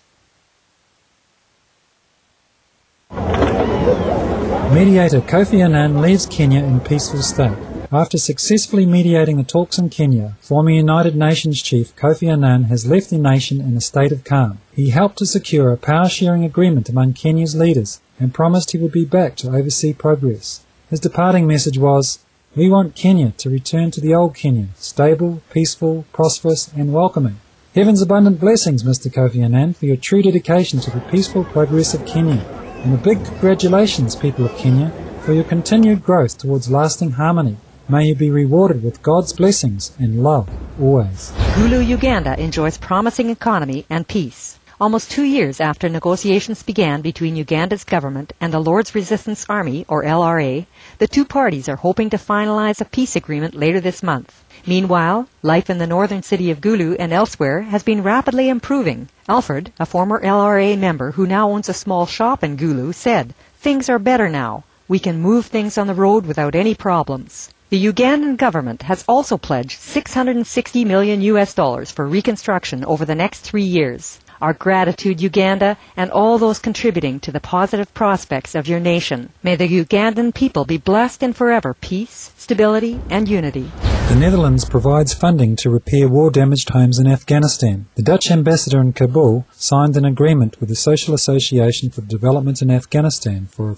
Mediator Kofi Annan leaves Kenya in peaceful state. After successfully mediating the talks in Kenya, former United Nations Chief Kofi Annan has left the nation in a state of calm. He helped to secure a power-sharing agreement among Kenya's leaders and promised he would be back to oversee progress. His departing message was, "We want Kenya to return to the old Kenya, stable, peaceful, prosperous and welcoming." Heaven's abundant blessings, Mr. Kofi Annan, for your true dedication to the peaceful progress of Kenya. And a big congratulations, people of Kenya, for your continued growth towards lasting harmony. May you be rewarded with God's blessings and love always. Gulu, Uganda enjoys promising economy and peace. Almost 2 years after negotiations began between Uganda's government and the Lord's Resistance Army, or LRA, the two parties are hoping to finalize a peace agreement later this month. Meanwhile, life in the northern city of Gulu and elsewhere has been rapidly improving. Alfred, a former LRA member who now owns a small shop in Gulu, said, "Things are better now. We can move things on the road without any problems." The Ugandan government has also pledged $660 million for reconstruction over the next 3 years. Our gratitude, Uganda, and all those contributing to the positive prospects of your nation. May the Ugandan people be blessed in forever peace, stability, and unity. The Netherlands provides funding to repair war-damaged homes in Afghanistan. The Dutch ambassador in Kabul signed an agreement with the Social Association for Development in Afghanistan for a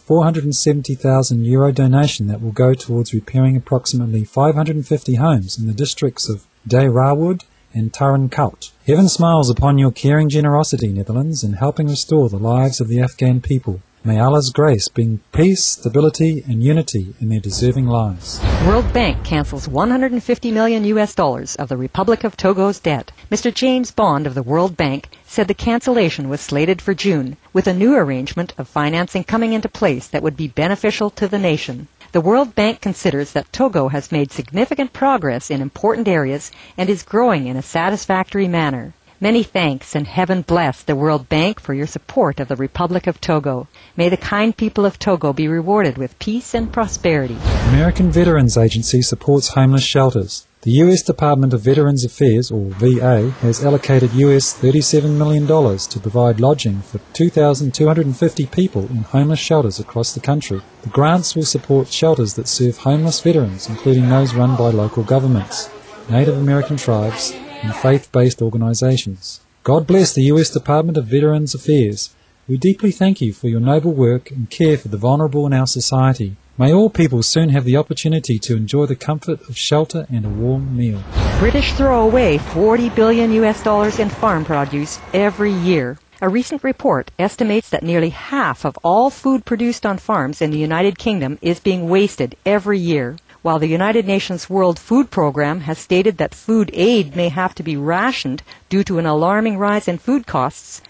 €470,000 donation that will go towards repairing approximately 550 homes in the districts of Dayrawood and Tarankot. Heaven smiles upon your caring generosity, Netherlands, in helping restore the lives of the Afghan people. May Allah's grace bring peace, stability, and unity in their deserving lives. World Bank cancels $150 million of the Republic of Togo's debt. Mr. James Bond of the World Bank said the cancellation was slated for June, with a new arrangement of financing coming into place that would be beneficial to the nation. The World Bank considers that Togo has made significant progress in important areas and is growing in a satisfactory manner. Many thanks and heaven bless the World Bank for your support of the Republic of Togo. May the kind people of Togo be rewarded with peace and prosperity. American Veterans Agency supports homeless shelters. The U.S. Department of Veterans Affairs, or VA, has allocated US $37 million to provide lodging for 2,250 people in homeless shelters across the country. The grants will support shelters that serve homeless veterans, including those run by local governments, Native American tribes, and faith-based organizations. God bless the U.S. Department of Veterans Affairs. We deeply thank you for your noble work and care for the vulnerable in our society. May all people soon have the opportunity to enjoy the comfort of shelter and a warm meal. British throw away $40 billion in farm produce every year. A recent report estimates that nearly half of all food produced on farms in the United Kingdom is being wasted every year. While the United Nations World Food Programme has stated that food aid may have to be rationed due to an alarming rise in food costs,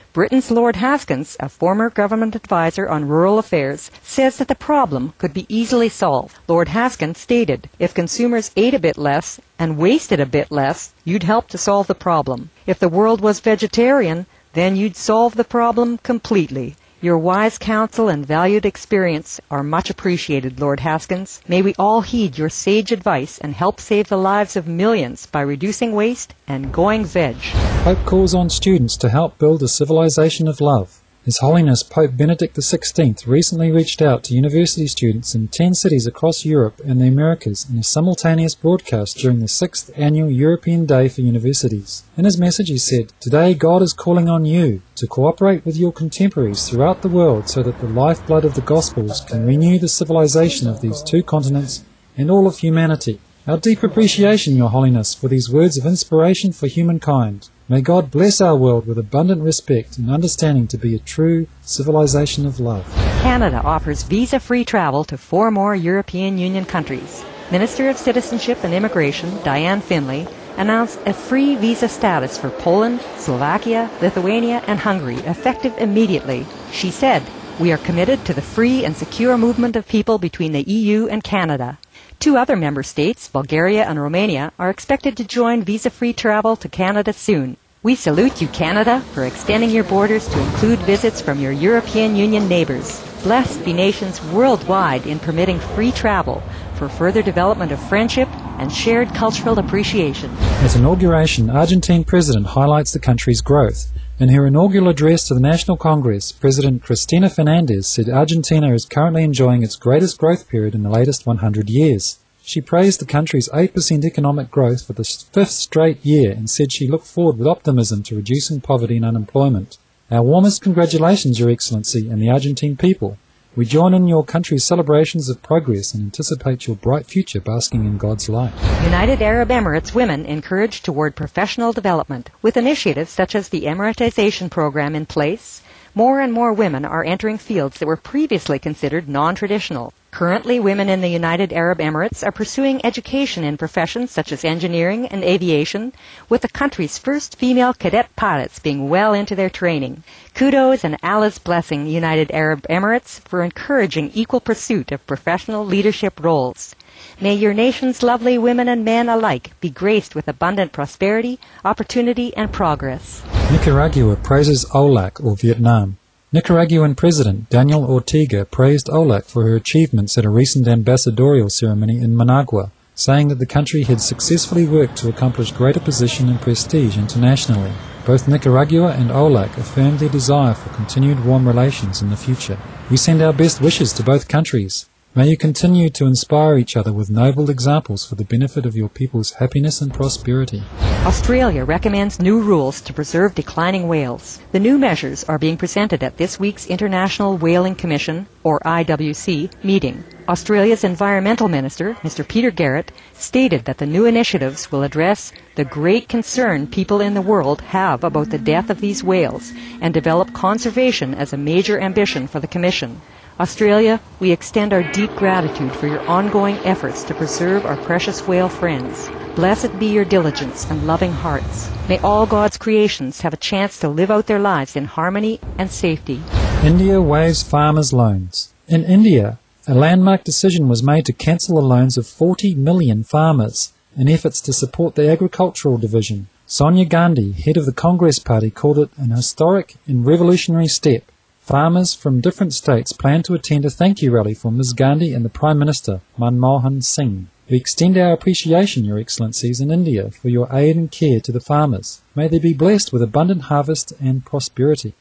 Britain's Lord Haskins, a former government advisor on rural affairs, says that the problem could be easily solved. Lord Haskins stated, if consumers ate a bit less and wasted a bit less, you'd help to solve the problem. If the world was vegetarian, then you'd solve the problem completely. Your wise counsel and valued experience are much appreciated, Lord Haskins. May we all heed your sage advice and help save the lives of millions by reducing waste and going veg. Pope calls on students to help build a civilization of love. His Holiness Pope Benedict XVI recently reached out to university students in 10 cities across Europe and the Americas in a simultaneous broadcast during the 6th Annual European Day for Universities. In his message he said, "Today God is calling on you to cooperate with your contemporaries throughout the world so that the lifeblood of the Gospels can renew the civilization of these two continents and all of humanity. Our deep appreciation, Your Holiness, for these words of inspiration for humankind. May God bless our world with abundant respect and understanding to be a true civilization of love." Canada offers visa-free travel to 4 more European Union countries. Minister of Citizenship and Immigration, Diane Finlay, announced a free visa status for Poland, Slovakia, Lithuania, and Hungary, effective immediately. She said, "We are committed to the free and secure movement of people between the EU and Canada." 2 other member states, Bulgaria and Romania, are expected to join visa-free travel to Canada soon. We salute you, Canada, for extending your borders to include visits from your European Union neighbours. Blessed be nations worldwide in permitting free travel for further development of friendship and shared cultural appreciation. At inauguration, Argentine President highlights the country's growth. In her inaugural address to the National Congress, President Cristina Fernandez said Argentina is currently enjoying its greatest growth period in the latest 100 years. She praised the country's 8% economic growth for the 5th straight year and said she looked forward with optimism to reducing poverty and unemployment. Our warmest congratulations, Your Excellency, and the Argentine people. We join in your country's celebrations of progress and anticipate your bright future basking in God's light. United Arab Emirates women encouraged toward professional development. With initiatives such as the Emiratization program in place, more and more women are entering fields that were previously considered non-traditional. Currently, women in the United Arab Emirates are pursuing education in professions such as engineering and aviation, with the country's first female cadet pilots being well into their training. Kudos and Allah's blessing, United Arab Emirates, for encouraging equal pursuit of professional leadership roles. May your nation's lovely women and men alike be graced with abundant prosperity, opportunity, and progress. Nicaragua praises OLAC, or Vietnam. Nicaraguan President Daniel Ortega praised OLAC for her achievements at a recent ambassadorial ceremony in Managua, saying that the country had successfully worked to accomplish greater position and prestige internationally. Both Nicaragua and OLAC affirmed their desire for continued warm relations in the future. We send our best wishes to both countries. May you continue to inspire each other with noble examples for the benefit of your people's happiness and prosperity. Australia recommends new rules to preserve declining whales. The new measures are being presented at this week's International Whaling Commission, or IWC, meeting. Australia's Environmental Minister, Mr. Peter Garrett, stated that the new initiatives will address the great concern people in the world have about the death of these whales and develop conservation as a major ambition for the Commission. Australia, we extend our deep gratitude for your ongoing efforts to preserve our precious whale friends. Blessed be your diligence and loving hearts. May all God's creations have a chance to live out their lives in harmony and safety. India waives farmers' loans. In India, a landmark decision was made to cancel the loans of 40 million farmers in efforts to support the agricultural division. Sonia Gandhi, head of the Congress Party, called it an historic and revolutionary step. Farmers from different states plan to attend a thank you rally for Ms. Gandhi and the Prime Minister, Manmohan Singh. We extend our appreciation, Your Excellencies, in India for your aid and care to the farmers. May they be blessed with abundant harvest and prosperity.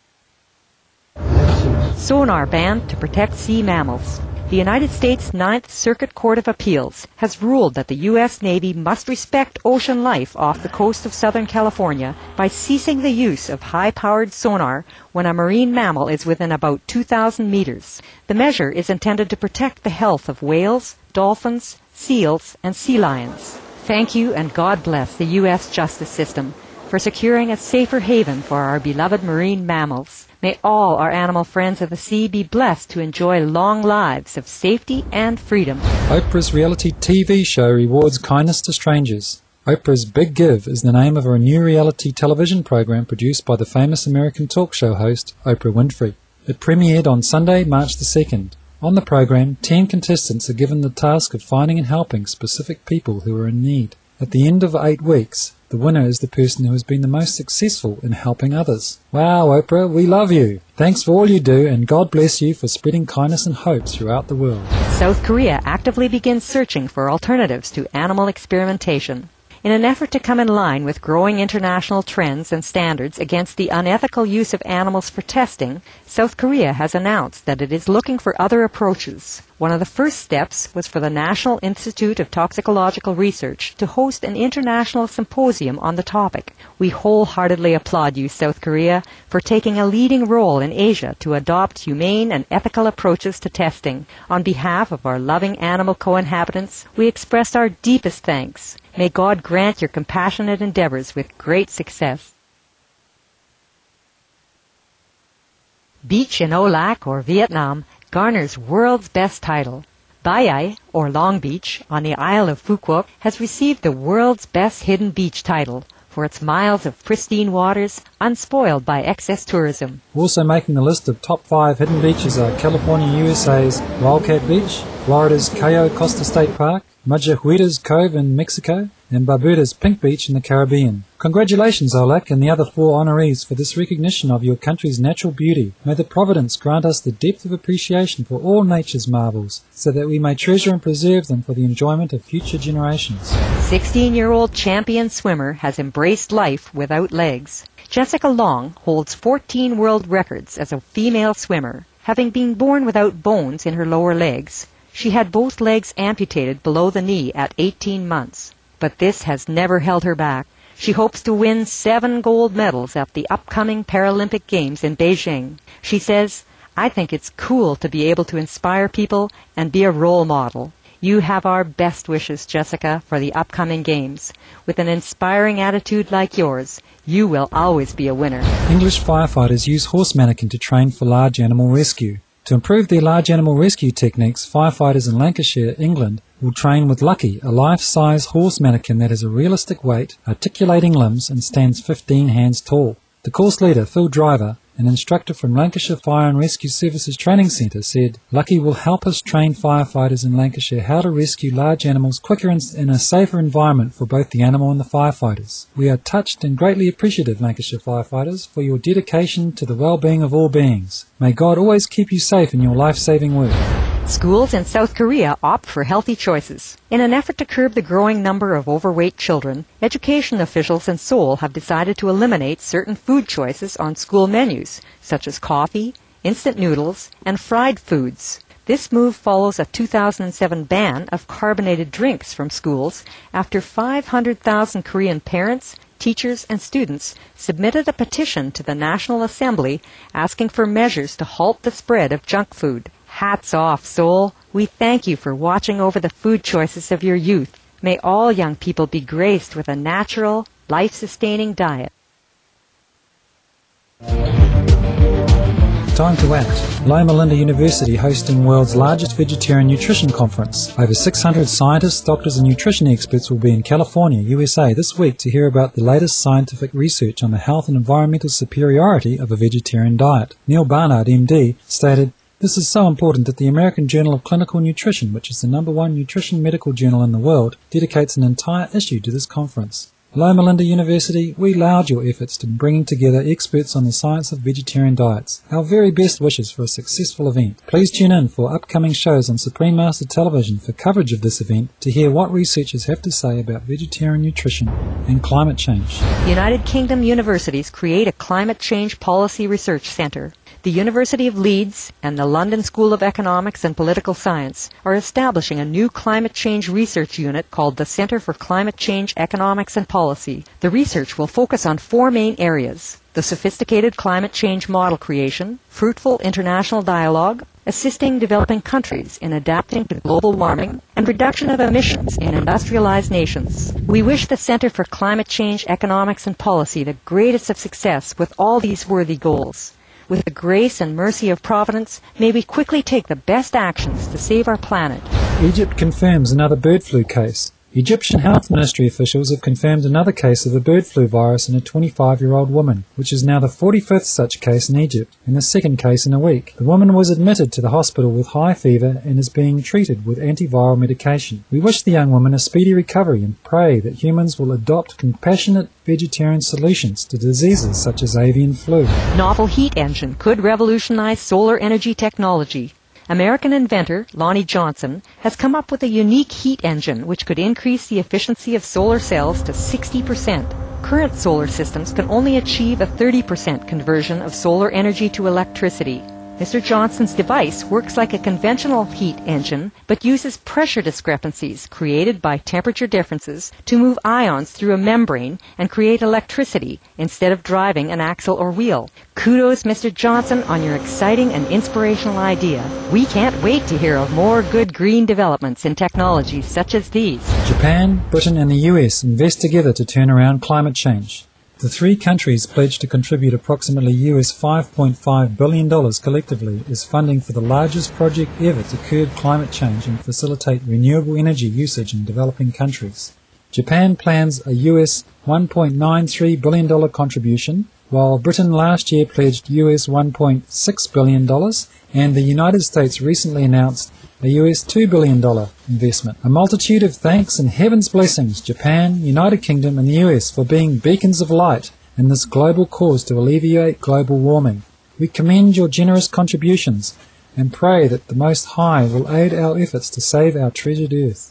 Sonar banned to protect sea mammals. The United States Ninth Circuit Court of Appeals has ruled that the U.S. Navy must respect ocean life off the coast of Southern California by ceasing the use of high-powered sonar when a marine mammal is within about 2,000 meters. The measure is intended to protect the health of whales, dolphins, seals, and sea lions. Thank you, and God bless the U.S. justice system for securing a safer haven for our beloved marine mammals. May all our animal friends of the sea be blessed to enjoy long lives of safety and freedom. Oprah's reality TV show rewards kindness to strangers. Oprah's Big Give is the name of a new reality television program produced by the famous American talk show host Oprah Winfrey. It premiered on Sunday, March the 2nd. On the program, 10 contestants are given the task of finding and helping specific people who are in need. At the end of 8 weeks, the winner is the person who has been the most successful in helping others. Wow, Oprah, we love you. Thanks for all you do, and God bless you for spreading kindness and hope throughout the world. South Korea actively begins searching for alternatives to animal experimentation. In an effort to come in line with growing international trends and standards against the unethical use of animals for testing, South Korea has announced that it is looking for other approaches. One of the first steps was for the National Institute of Toxicological Research to host an international symposium on the topic. We wholeheartedly applaud you, South Korea, for taking a leading role in Asia to adopt humane and ethical approaches to testing. On behalf of our loving animal co-inhabitants, we express our deepest thanks. May God grant your compassionate endeavors with great success. Beach in Olac, or Vietnam, garners world's best title. Bai Ai, or Long Beach, on the Isle of Phu Quoc, has received the world's best hidden beach title for its miles of pristine waters, unspoiled by excess tourism. Also making the list of top 5 hidden beaches are California, USA's Wildcat Beach, Florida's Cayo Costa State Park, Majahuita's Cove in Mexico, and Barbuda's Pink Beach in the Caribbean. Congratulations, Olac, and the other 4 honorees for this recognition of your country's natural beauty. May the Providence grant us the depth of appreciation for all nature's marvels, so that we may treasure and preserve them for the enjoyment of future generations. 16-year-old champion swimmer has embraced life without legs. Jessica Long holds 14 world records as a female swimmer, having been born without bones in her lower legs. She had both legs amputated below the knee at 18 months. But this has never held her back. She hopes to win 7 gold medals at the upcoming Paralympic Games in Beijing. She says, "I think it's cool to be able to inspire people and be a role model." You have our best wishes, Jessica, for the upcoming Games. With an inspiring attitude like yours, you will always be a winner. English firefighters use horse mannequin to train for large animal rescue. To improve their large animal rescue techniques, firefighters in Lancashire, England, will train with Lucky, a life-size horse mannequin that has a realistic weight, articulating limbs, and stands 15 hands tall. The course leader, Phil Driver, an instructor from Lancashire Fire and Rescue Services Training Centre, said, "Lucky will help us train firefighters in Lancashire how to rescue large animals quicker and in a safer environment for both the animal and the firefighters. We are touched and greatly appreciative, Lancashire firefighters, for your dedication to the well-being of all beings. May God always keep you safe in your life-saving work." Schools in South Korea opt for healthy choices. In an effort to curb the growing number of overweight children, education officials in Seoul have decided to eliminate certain food choices on school menus, such as coffee, instant noodles, and fried foods. This move follows a 2007 ban of carbonated drinks from schools after 500,000 Korean parents, teachers, and students submitted a petition to the National Assembly asking for measures to halt the spread of junk food. Hats off, Seoul. We thank you for watching over the food choices of your youth. May all young people be graced with a natural, life-sustaining diet. Time to act. Loma Linda University hosting world's largest vegetarian nutrition conference. Over 600 scientists, doctors and nutrition experts will be in California, USA this week to hear about the latest scientific research on the health and environmental superiority of a vegetarian diet. Neil Barnard, MD, stated, "This is so important that the American Journal of Clinical Nutrition, which is the #1 nutrition medical journal in the world, dedicates an entire issue to this conference." Loma Linda University, we laud your efforts to bringing together experts on the science of vegetarian diets. Our very best wishes for a successful event. Please tune in for upcoming shows on Supreme Master Television for coverage of this event to hear what researchers have to say about vegetarian nutrition and climate change. United Kingdom universities create a climate change policy research centre. The University of Leeds and the London School of Economics and Political Science are establishing a new climate change research unit called the Centre for Climate Change Economics and Policy. The research will focus on 4 main areas: the sophisticated climate change model creation, fruitful international dialogue, assisting developing countries in adapting to global warming, and reduction of emissions in industrialized nations. We wish the Centre for Climate Change Economics and Policy the greatest of success with all these worthy goals. With the grace and mercy of Providence, may we quickly take the best actions to save our planet. Egypt confirms another bird flu case. Egyptian Health Ministry officials have confirmed another case of the bird flu virus in a 25-year-old woman, which is now the 45th such case in Egypt, and the second case in a week. The woman was admitted to the hospital with high fever and is being treated with antiviral medication. We wish the young woman a speedy recovery and pray that humans will adopt compassionate vegetarian solutions to diseases such as avian flu. Novel heat engine could revolutionize solar energy technology. American inventor Lonnie Johnson has come up with a unique heat engine which could increase the efficiency of solar cells to 60%. Current solar systems can only achieve a 30% conversion of solar energy to electricity. Mr. Johnson's device works like a conventional heat engine, but uses pressure discrepancies created by temperature differences to move ions through a membrane and create electricity instead of driving an axle or wheel. Kudos, Mr. Johnson, on your exciting and inspirational idea. We can't wait to hear of more good green developments in technologies such as these. Japan, Britain and the US invest together to turn around climate change. The three countries pledged to contribute approximately US $5.5 billion collectively as funding for the largest project ever to curb climate change and facilitate renewable energy usage in developing countries. Japan plans a US $1.93 billion contribution, while Britain last year pledged US $1.6 billion, and the United States recently announced a US $2 billion investment. A multitude of thanks and heaven's blessings, Japan, United Kingdom and the US, for being beacons of light in this global cause to alleviate global warming. We commend your generous contributions and pray that the Most High will aid our efforts to save our treasured earth.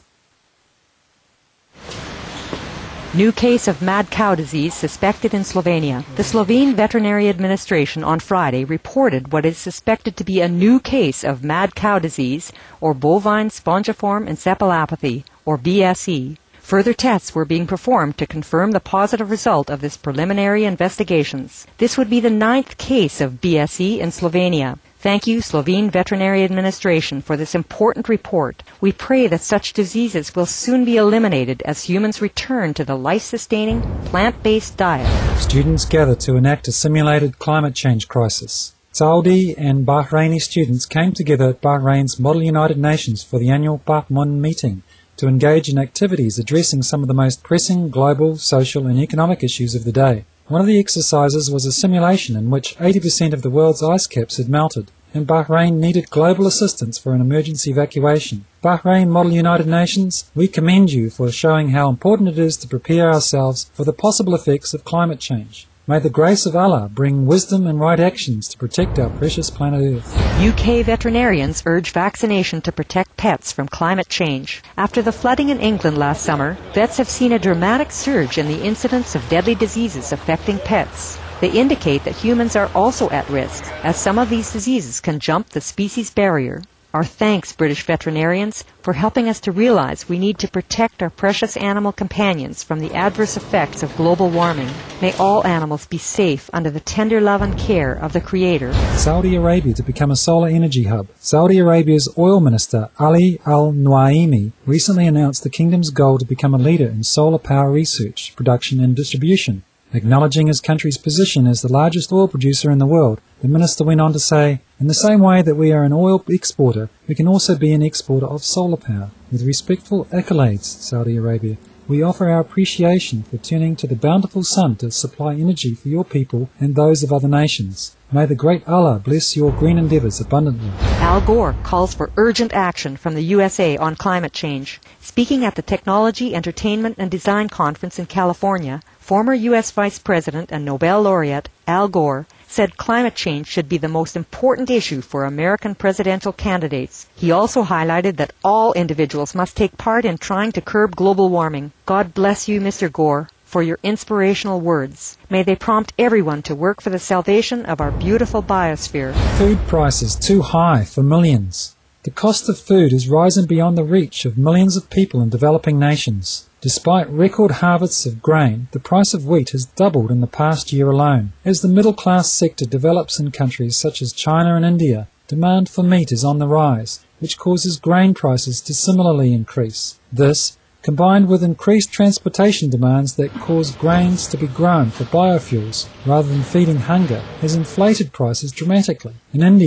New case of mad cow disease suspected in Slovenia. The Slovene Veterinary Administration on Friday reported what is suspected to be a new case of mad cow disease, or bovine spongiform encephalopathy, or BSE. Further tests were being performed to confirm the positive result of this preliminary investigations. This would be the 9th case of BSE in Slovenia. Thank you, Slovene Veterinary Administration, for this important report. We pray that such diseases will soon be eliminated as humans return to the life-sustaining, plant-based diet. Students gather to enact a simulated climate change crisis. Saudi and Bahraini students came together at Bahrain's Model United Nations for the annual Bahmun meeting to engage in activities addressing some of the most pressing global, social and economic issues of the day. One of the exercises was a simulation in which 80% of the world's ice caps had melted, and Bahrain needed global assistance for an emergency evacuation. Bahrain Model United Nations, we commend you for showing how important it is to prepare ourselves for the possible effects of climate change. May the grace of Allah bring wisdom and right actions to protect our precious planet Earth. UK veterinarians urge vaccination to protect pets from climate change. After the flooding in England last summer, vets have seen a dramatic surge in the incidence of deadly diseases affecting pets. They indicate that humans are also at risk, as some of these diseases can jump the species barrier. Our thanks, British veterinarians, for helping us to realize we need to protect our precious animal companions from the adverse effects of global warming. May all animals be safe under the tender love and care of the Creator. Saudi Arabia to become a solar energy hub. Saudi Arabia's oil minister, Ali Al-Nuaimi, recently announced the kingdom's goal to become a leader in solar power research, production and distribution. Acknowledging his country's position as the largest oil producer in the world, the minister went on to say, in the same way that we are an oil exporter, we can also be an exporter of solar power. With respectful accolades, Saudi Arabia, we offer our appreciation for turning to the bountiful sun to supply energy for your people and those of other nations. May the great Allah bless your green endeavors abundantly. Al Gore calls for urgent action from the USA on climate change. Speaking at the Technology, Entertainment and Design Conference in California, former U.S. Vice President and Nobel laureate Al Gore said climate change should be the most important issue for American presidential candidates. He also highlighted that all individuals must take part in trying to curb global warming. God bless you, Mr. Gore, for your inspirational words. May they prompt everyone to work for the salvation of our beautiful biosphere. Food prices too high for millions. The cost of food is rising beyond the reach of millions of people in developing nations. Despite record harvests of grain, the price of wheat has doubled in the past year alone. As the middle-class sector develops in countries such as China and India, demand for meat is on the rise, which causes grain prices to similarly increase. This, combined with increased transportation demands that cause grains to be grown for biofuels rather than feeding hunger, has inflated prices dramatically. In India,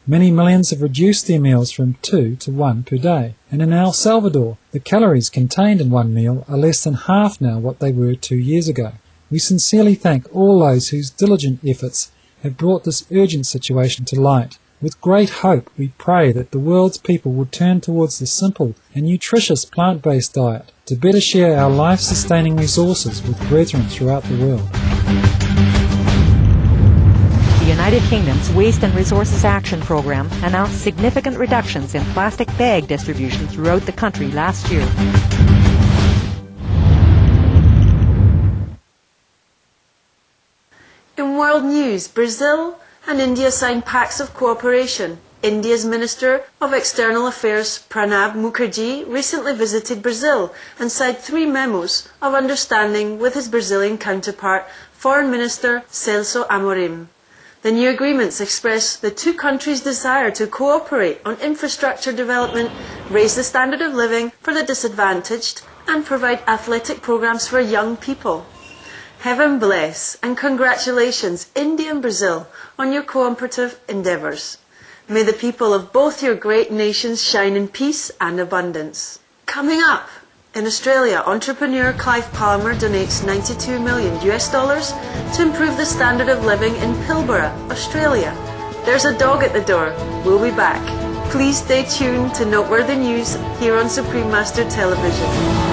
Many millions have reduced their meals from 2 to 1 per day. And in El Salvador, the calories contained in one meal are less than half now what they were 2 years ago. We sincerely thank all those whose diligent efforts have brought this urgent situation to light. With great hope, we pray that the world's people will turn towards the simple and nutritious plant-based diet to better share our life-sustaining resources with brethren throughout the world. The United Kingdom's Waste and Resources Action Program announced significant reductions in plastic bag distribution throughout the country last year. In world news, Brazil and India signed pacts of cooperation. India's Minister of External Affairs, Pranab Mukherjee, recently visited Brazil and signed 3 memos of understanding with his Brazilian counterpart, Foreign Minister Celso Amorim. The new agreements express the two countries' desire to cooperate on infrastructure development, raise the standard of living for the disadvantaged, and provide athletic programs for young people. Heaven bless and congratulations, India and Brazil, on your cooperative endeavours. May the people of both your great nations shine in peace and abundance. Coming up, in Australia, entrepreneur Clive Palmer donates $92 million to improve the standard of living in Pilbara, Australia. There's a dog at the door. We'll be back. Please stay tuned to Noteworthy News here on Supreme Master Television.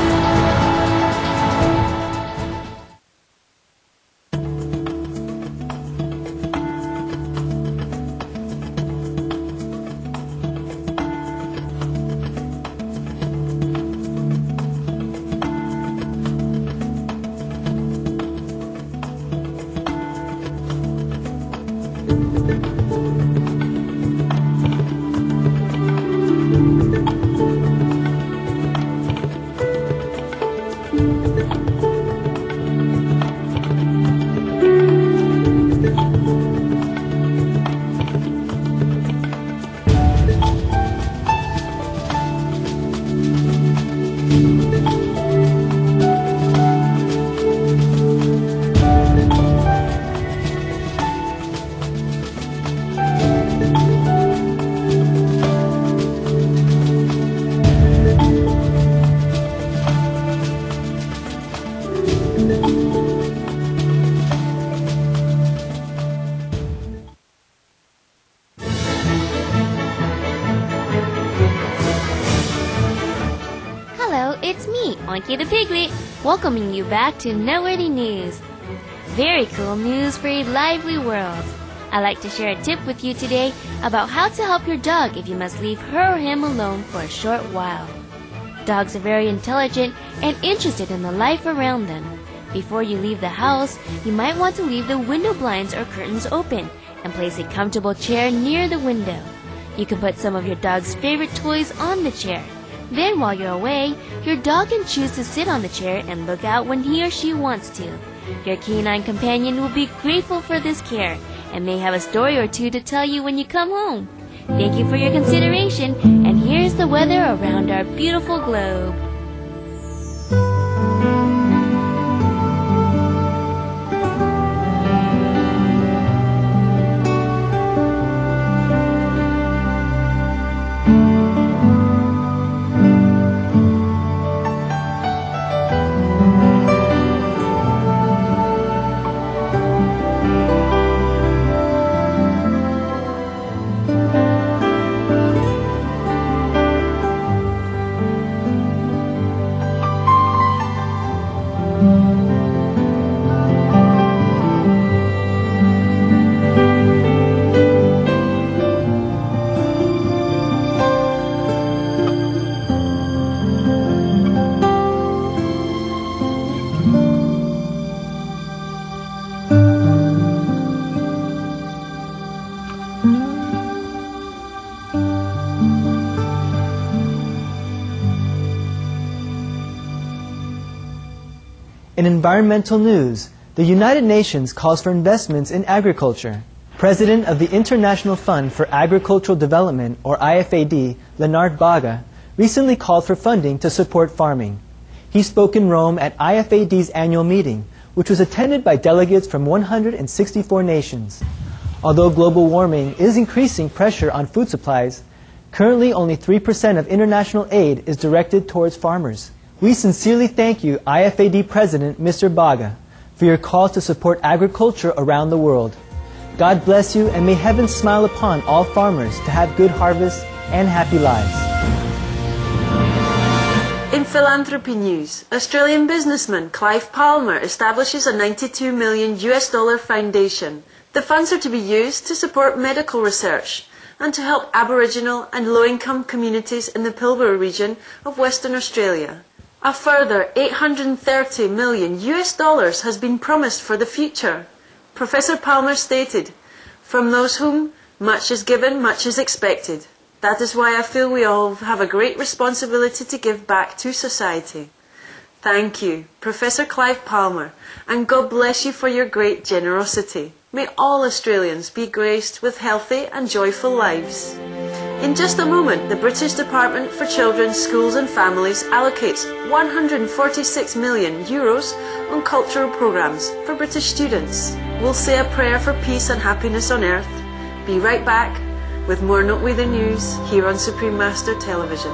Oinky the Piglet, welcoming you back to Noteworthy News. Very cool news for a lively world. I'd like to share a tip with you today about how to help your dog if you must leave her or him alone for a short while. Dogs are very intelligent and interested in the life around them. Before you leave the house, you might want to leave the window blinds or curtains open and place a comfortable chair near the window. You can put some of your dog's favorite toys on the chair. Then while you're away, your dog can choose to sit on the chair and look out when he or she wants to. Your canine companion will be grateful for this care and may have a story or two to tell you when you come home. Thank you for your consideration, and here's the weather around our beautiful globe. In environmental news, the United Nations calls for investments in agriculture. President of the International Fund for Agricultural Development, or IFAD, Leonard Baga, recently called for funding to support farming. He spoke in Rome at IFAD's annual meeting, which was attended by delegates from 164 nations. Although global warming is increasing pressure on food supplies, currently only 3% of international aid is directed towards farmers. We sincerely thank you, IFAD President Mr. Baga, for your call to support agriculture around the world. God bless you, and may heaven smile upon all farmers to have good harvests and happy lives. In philanthropy news, Australian businessman Clive Palmer establishes a $92 million foundation. The funds are to be used to support medical research and to help Aboriginal and low-income communities in the Pilbara region of Western Australia. A further $830 million has been promised for the future. Professor Palmer stated, "From those whom much is given, much is expected. That is why I feel we all have a great responsibility to give back to society." Thank you, Professor Clive Palmer, and God bless you for your great generosity. May all Australians be graced with healthy and joyful lives. In just a moment, the British Department for Children, Schools and Families allocates €146 million on cultural programmes for British students. We'll say a prayer for peace and happiness on earth. Be right back with more Noteworthy News here on Supreme Master Television.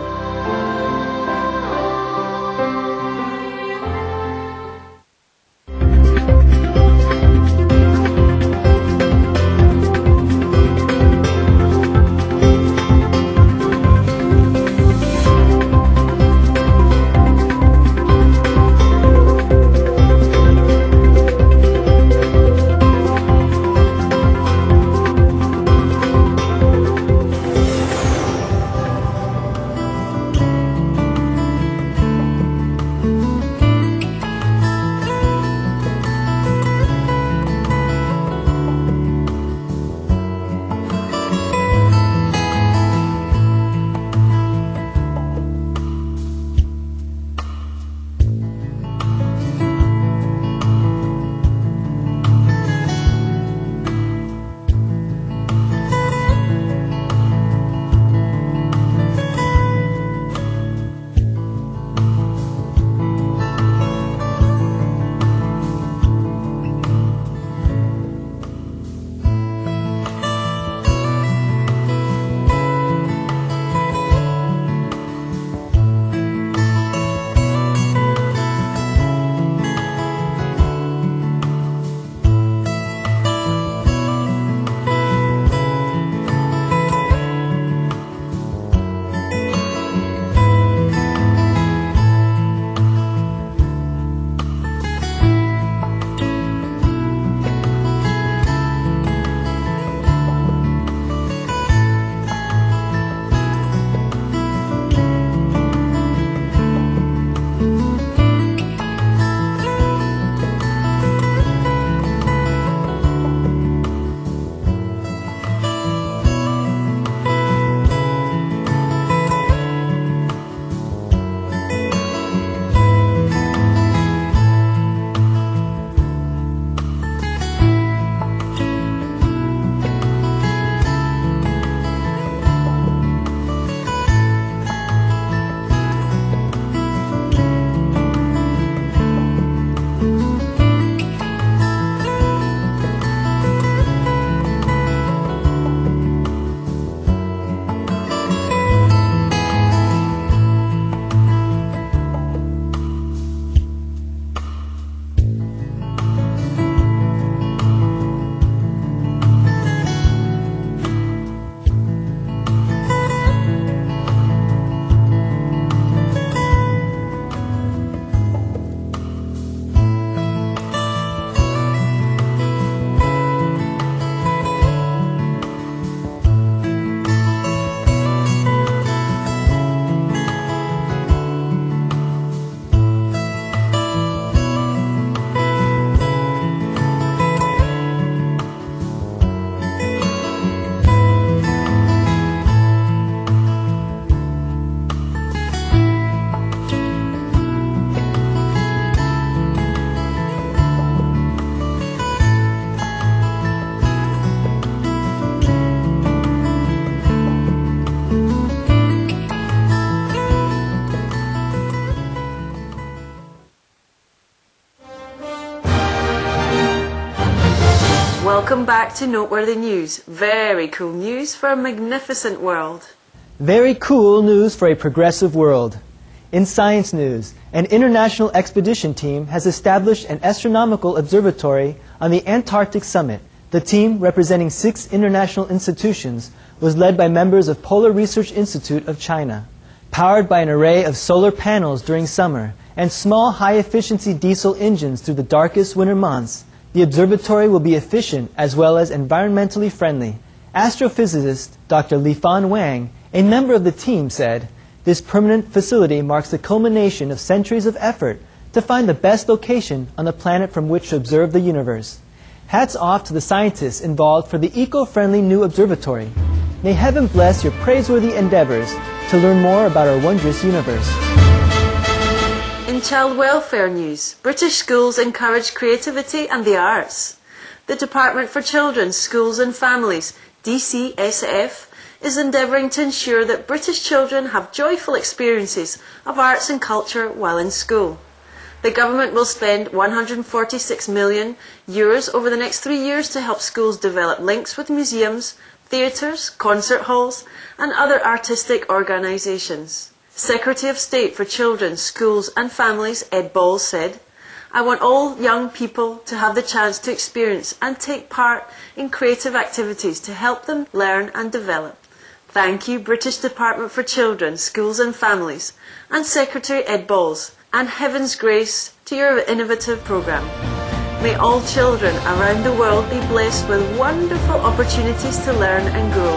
Welcome back to Noteworthy News. Very cool news for a magnificent world. Very cool news for a progressive world. In science news, an international expedition team has established an astronomical observatory on the Antarctic summit. The team, representing 6 international institutions, was led by members of Polar Research Institute of China. Powered by an array of solar panels during summer and small high-efficiency diesel engines through the darkest winter months, the observatory will be efficient as well as environmentally friendly. Astrophysicist Dr. Lifan Wang, a member of the team, said, "This permanent facility marks the culmination of centuries of effort to find the best location on the planet from which to observe the universe." Hats off to the scientists involved for the eco-friendly new observatory. May heaven bless your praiseworthy endeavors to learn more about our wondrous universe. In child welfare news, British schools encourage creativity and the arts. The Department for Children, Schools and Families, DCSF, is endeavouring to ensure that British children have joyful experiences of arts and culture while in school. The government will spend €146 million over the next 3 years to help schools develop links with museums, theatres, concert halls and other artistic organisations. Secretary of State for Children, Schools and Families, Ed Balls, said, "I want all young people to have the chance to experience and take part in creative activities to help them learn and develop." Thank you, British Department for Children, Schools and Families, and Secretary Ed Balls, and heaven's grace to your innovative programme. May all children around the world be blessed with wonderful opportunities to learn and grow.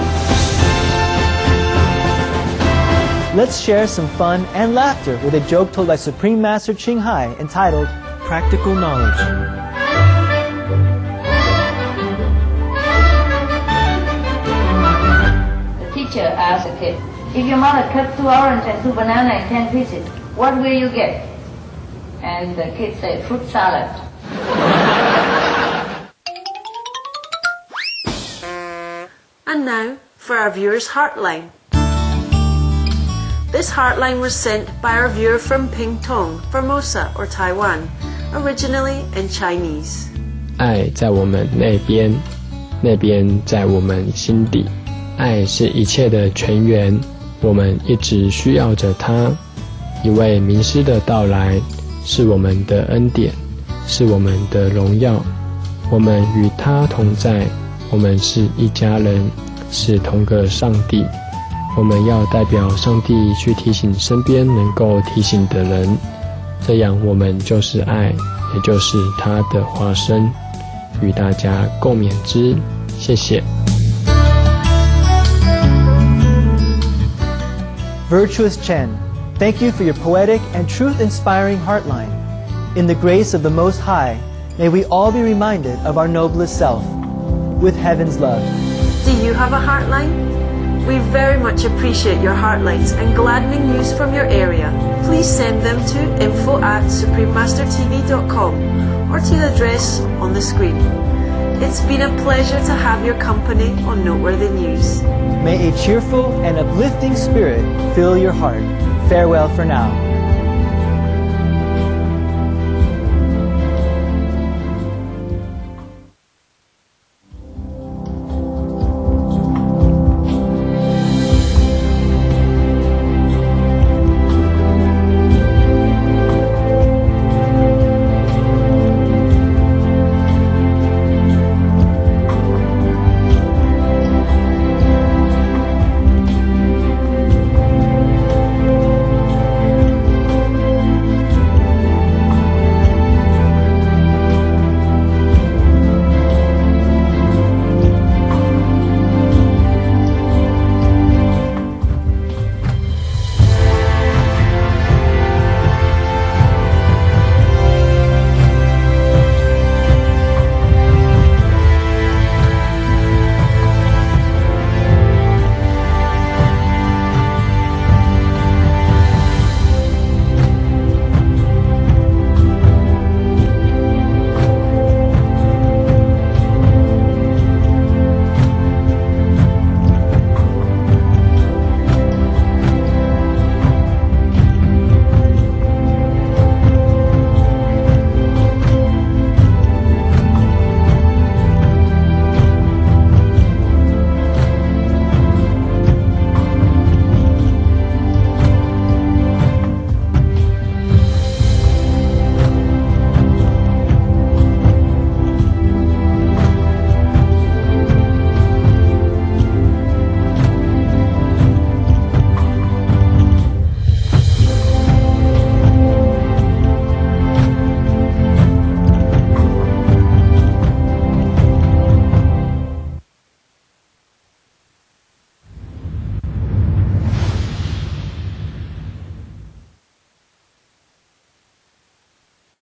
Let's share some fun and laughter with a joke told by Supreme Master Ching Hai entitled Practical Knowledge. The teacher asked a kid, "If your mother cut 2 oranges and 2 bananas in 10 pieces, what will you get?" And the kid said, "Fruit salad." And now for our viewers' Heartline. This Heartline was sent by our viewer from Pingtung, Formosa or Taiwan, originally in Chinese. 爱在我们那边，那边在我们心底。爱是一切的泉源，我们一直需要着它。一位名师的到来，是我们的恩典，是我们的荣耀。我们与他同在，我们是一家人，是同个上帝。我们要代表上帝去提醒身边能够提醒的人，这样我们就是爱，也就是他的化身，与大家共勉之。谢谢。 Virtuous Chen, thank you for your poetic and truth-inspiring Heartline. In the grace of the Most High, may we all be reminded of our noblest self. With heaven's love. Do you have a Heartline? We very much appreciate your Heartlines and gladdening news from your area. Please send them to info@suprememastertv.com or to the address on the screen. It's been a pleasure to have your company on Noteworthy News. May a cheerful and uplifting spirit fill your heart. Farewell for now.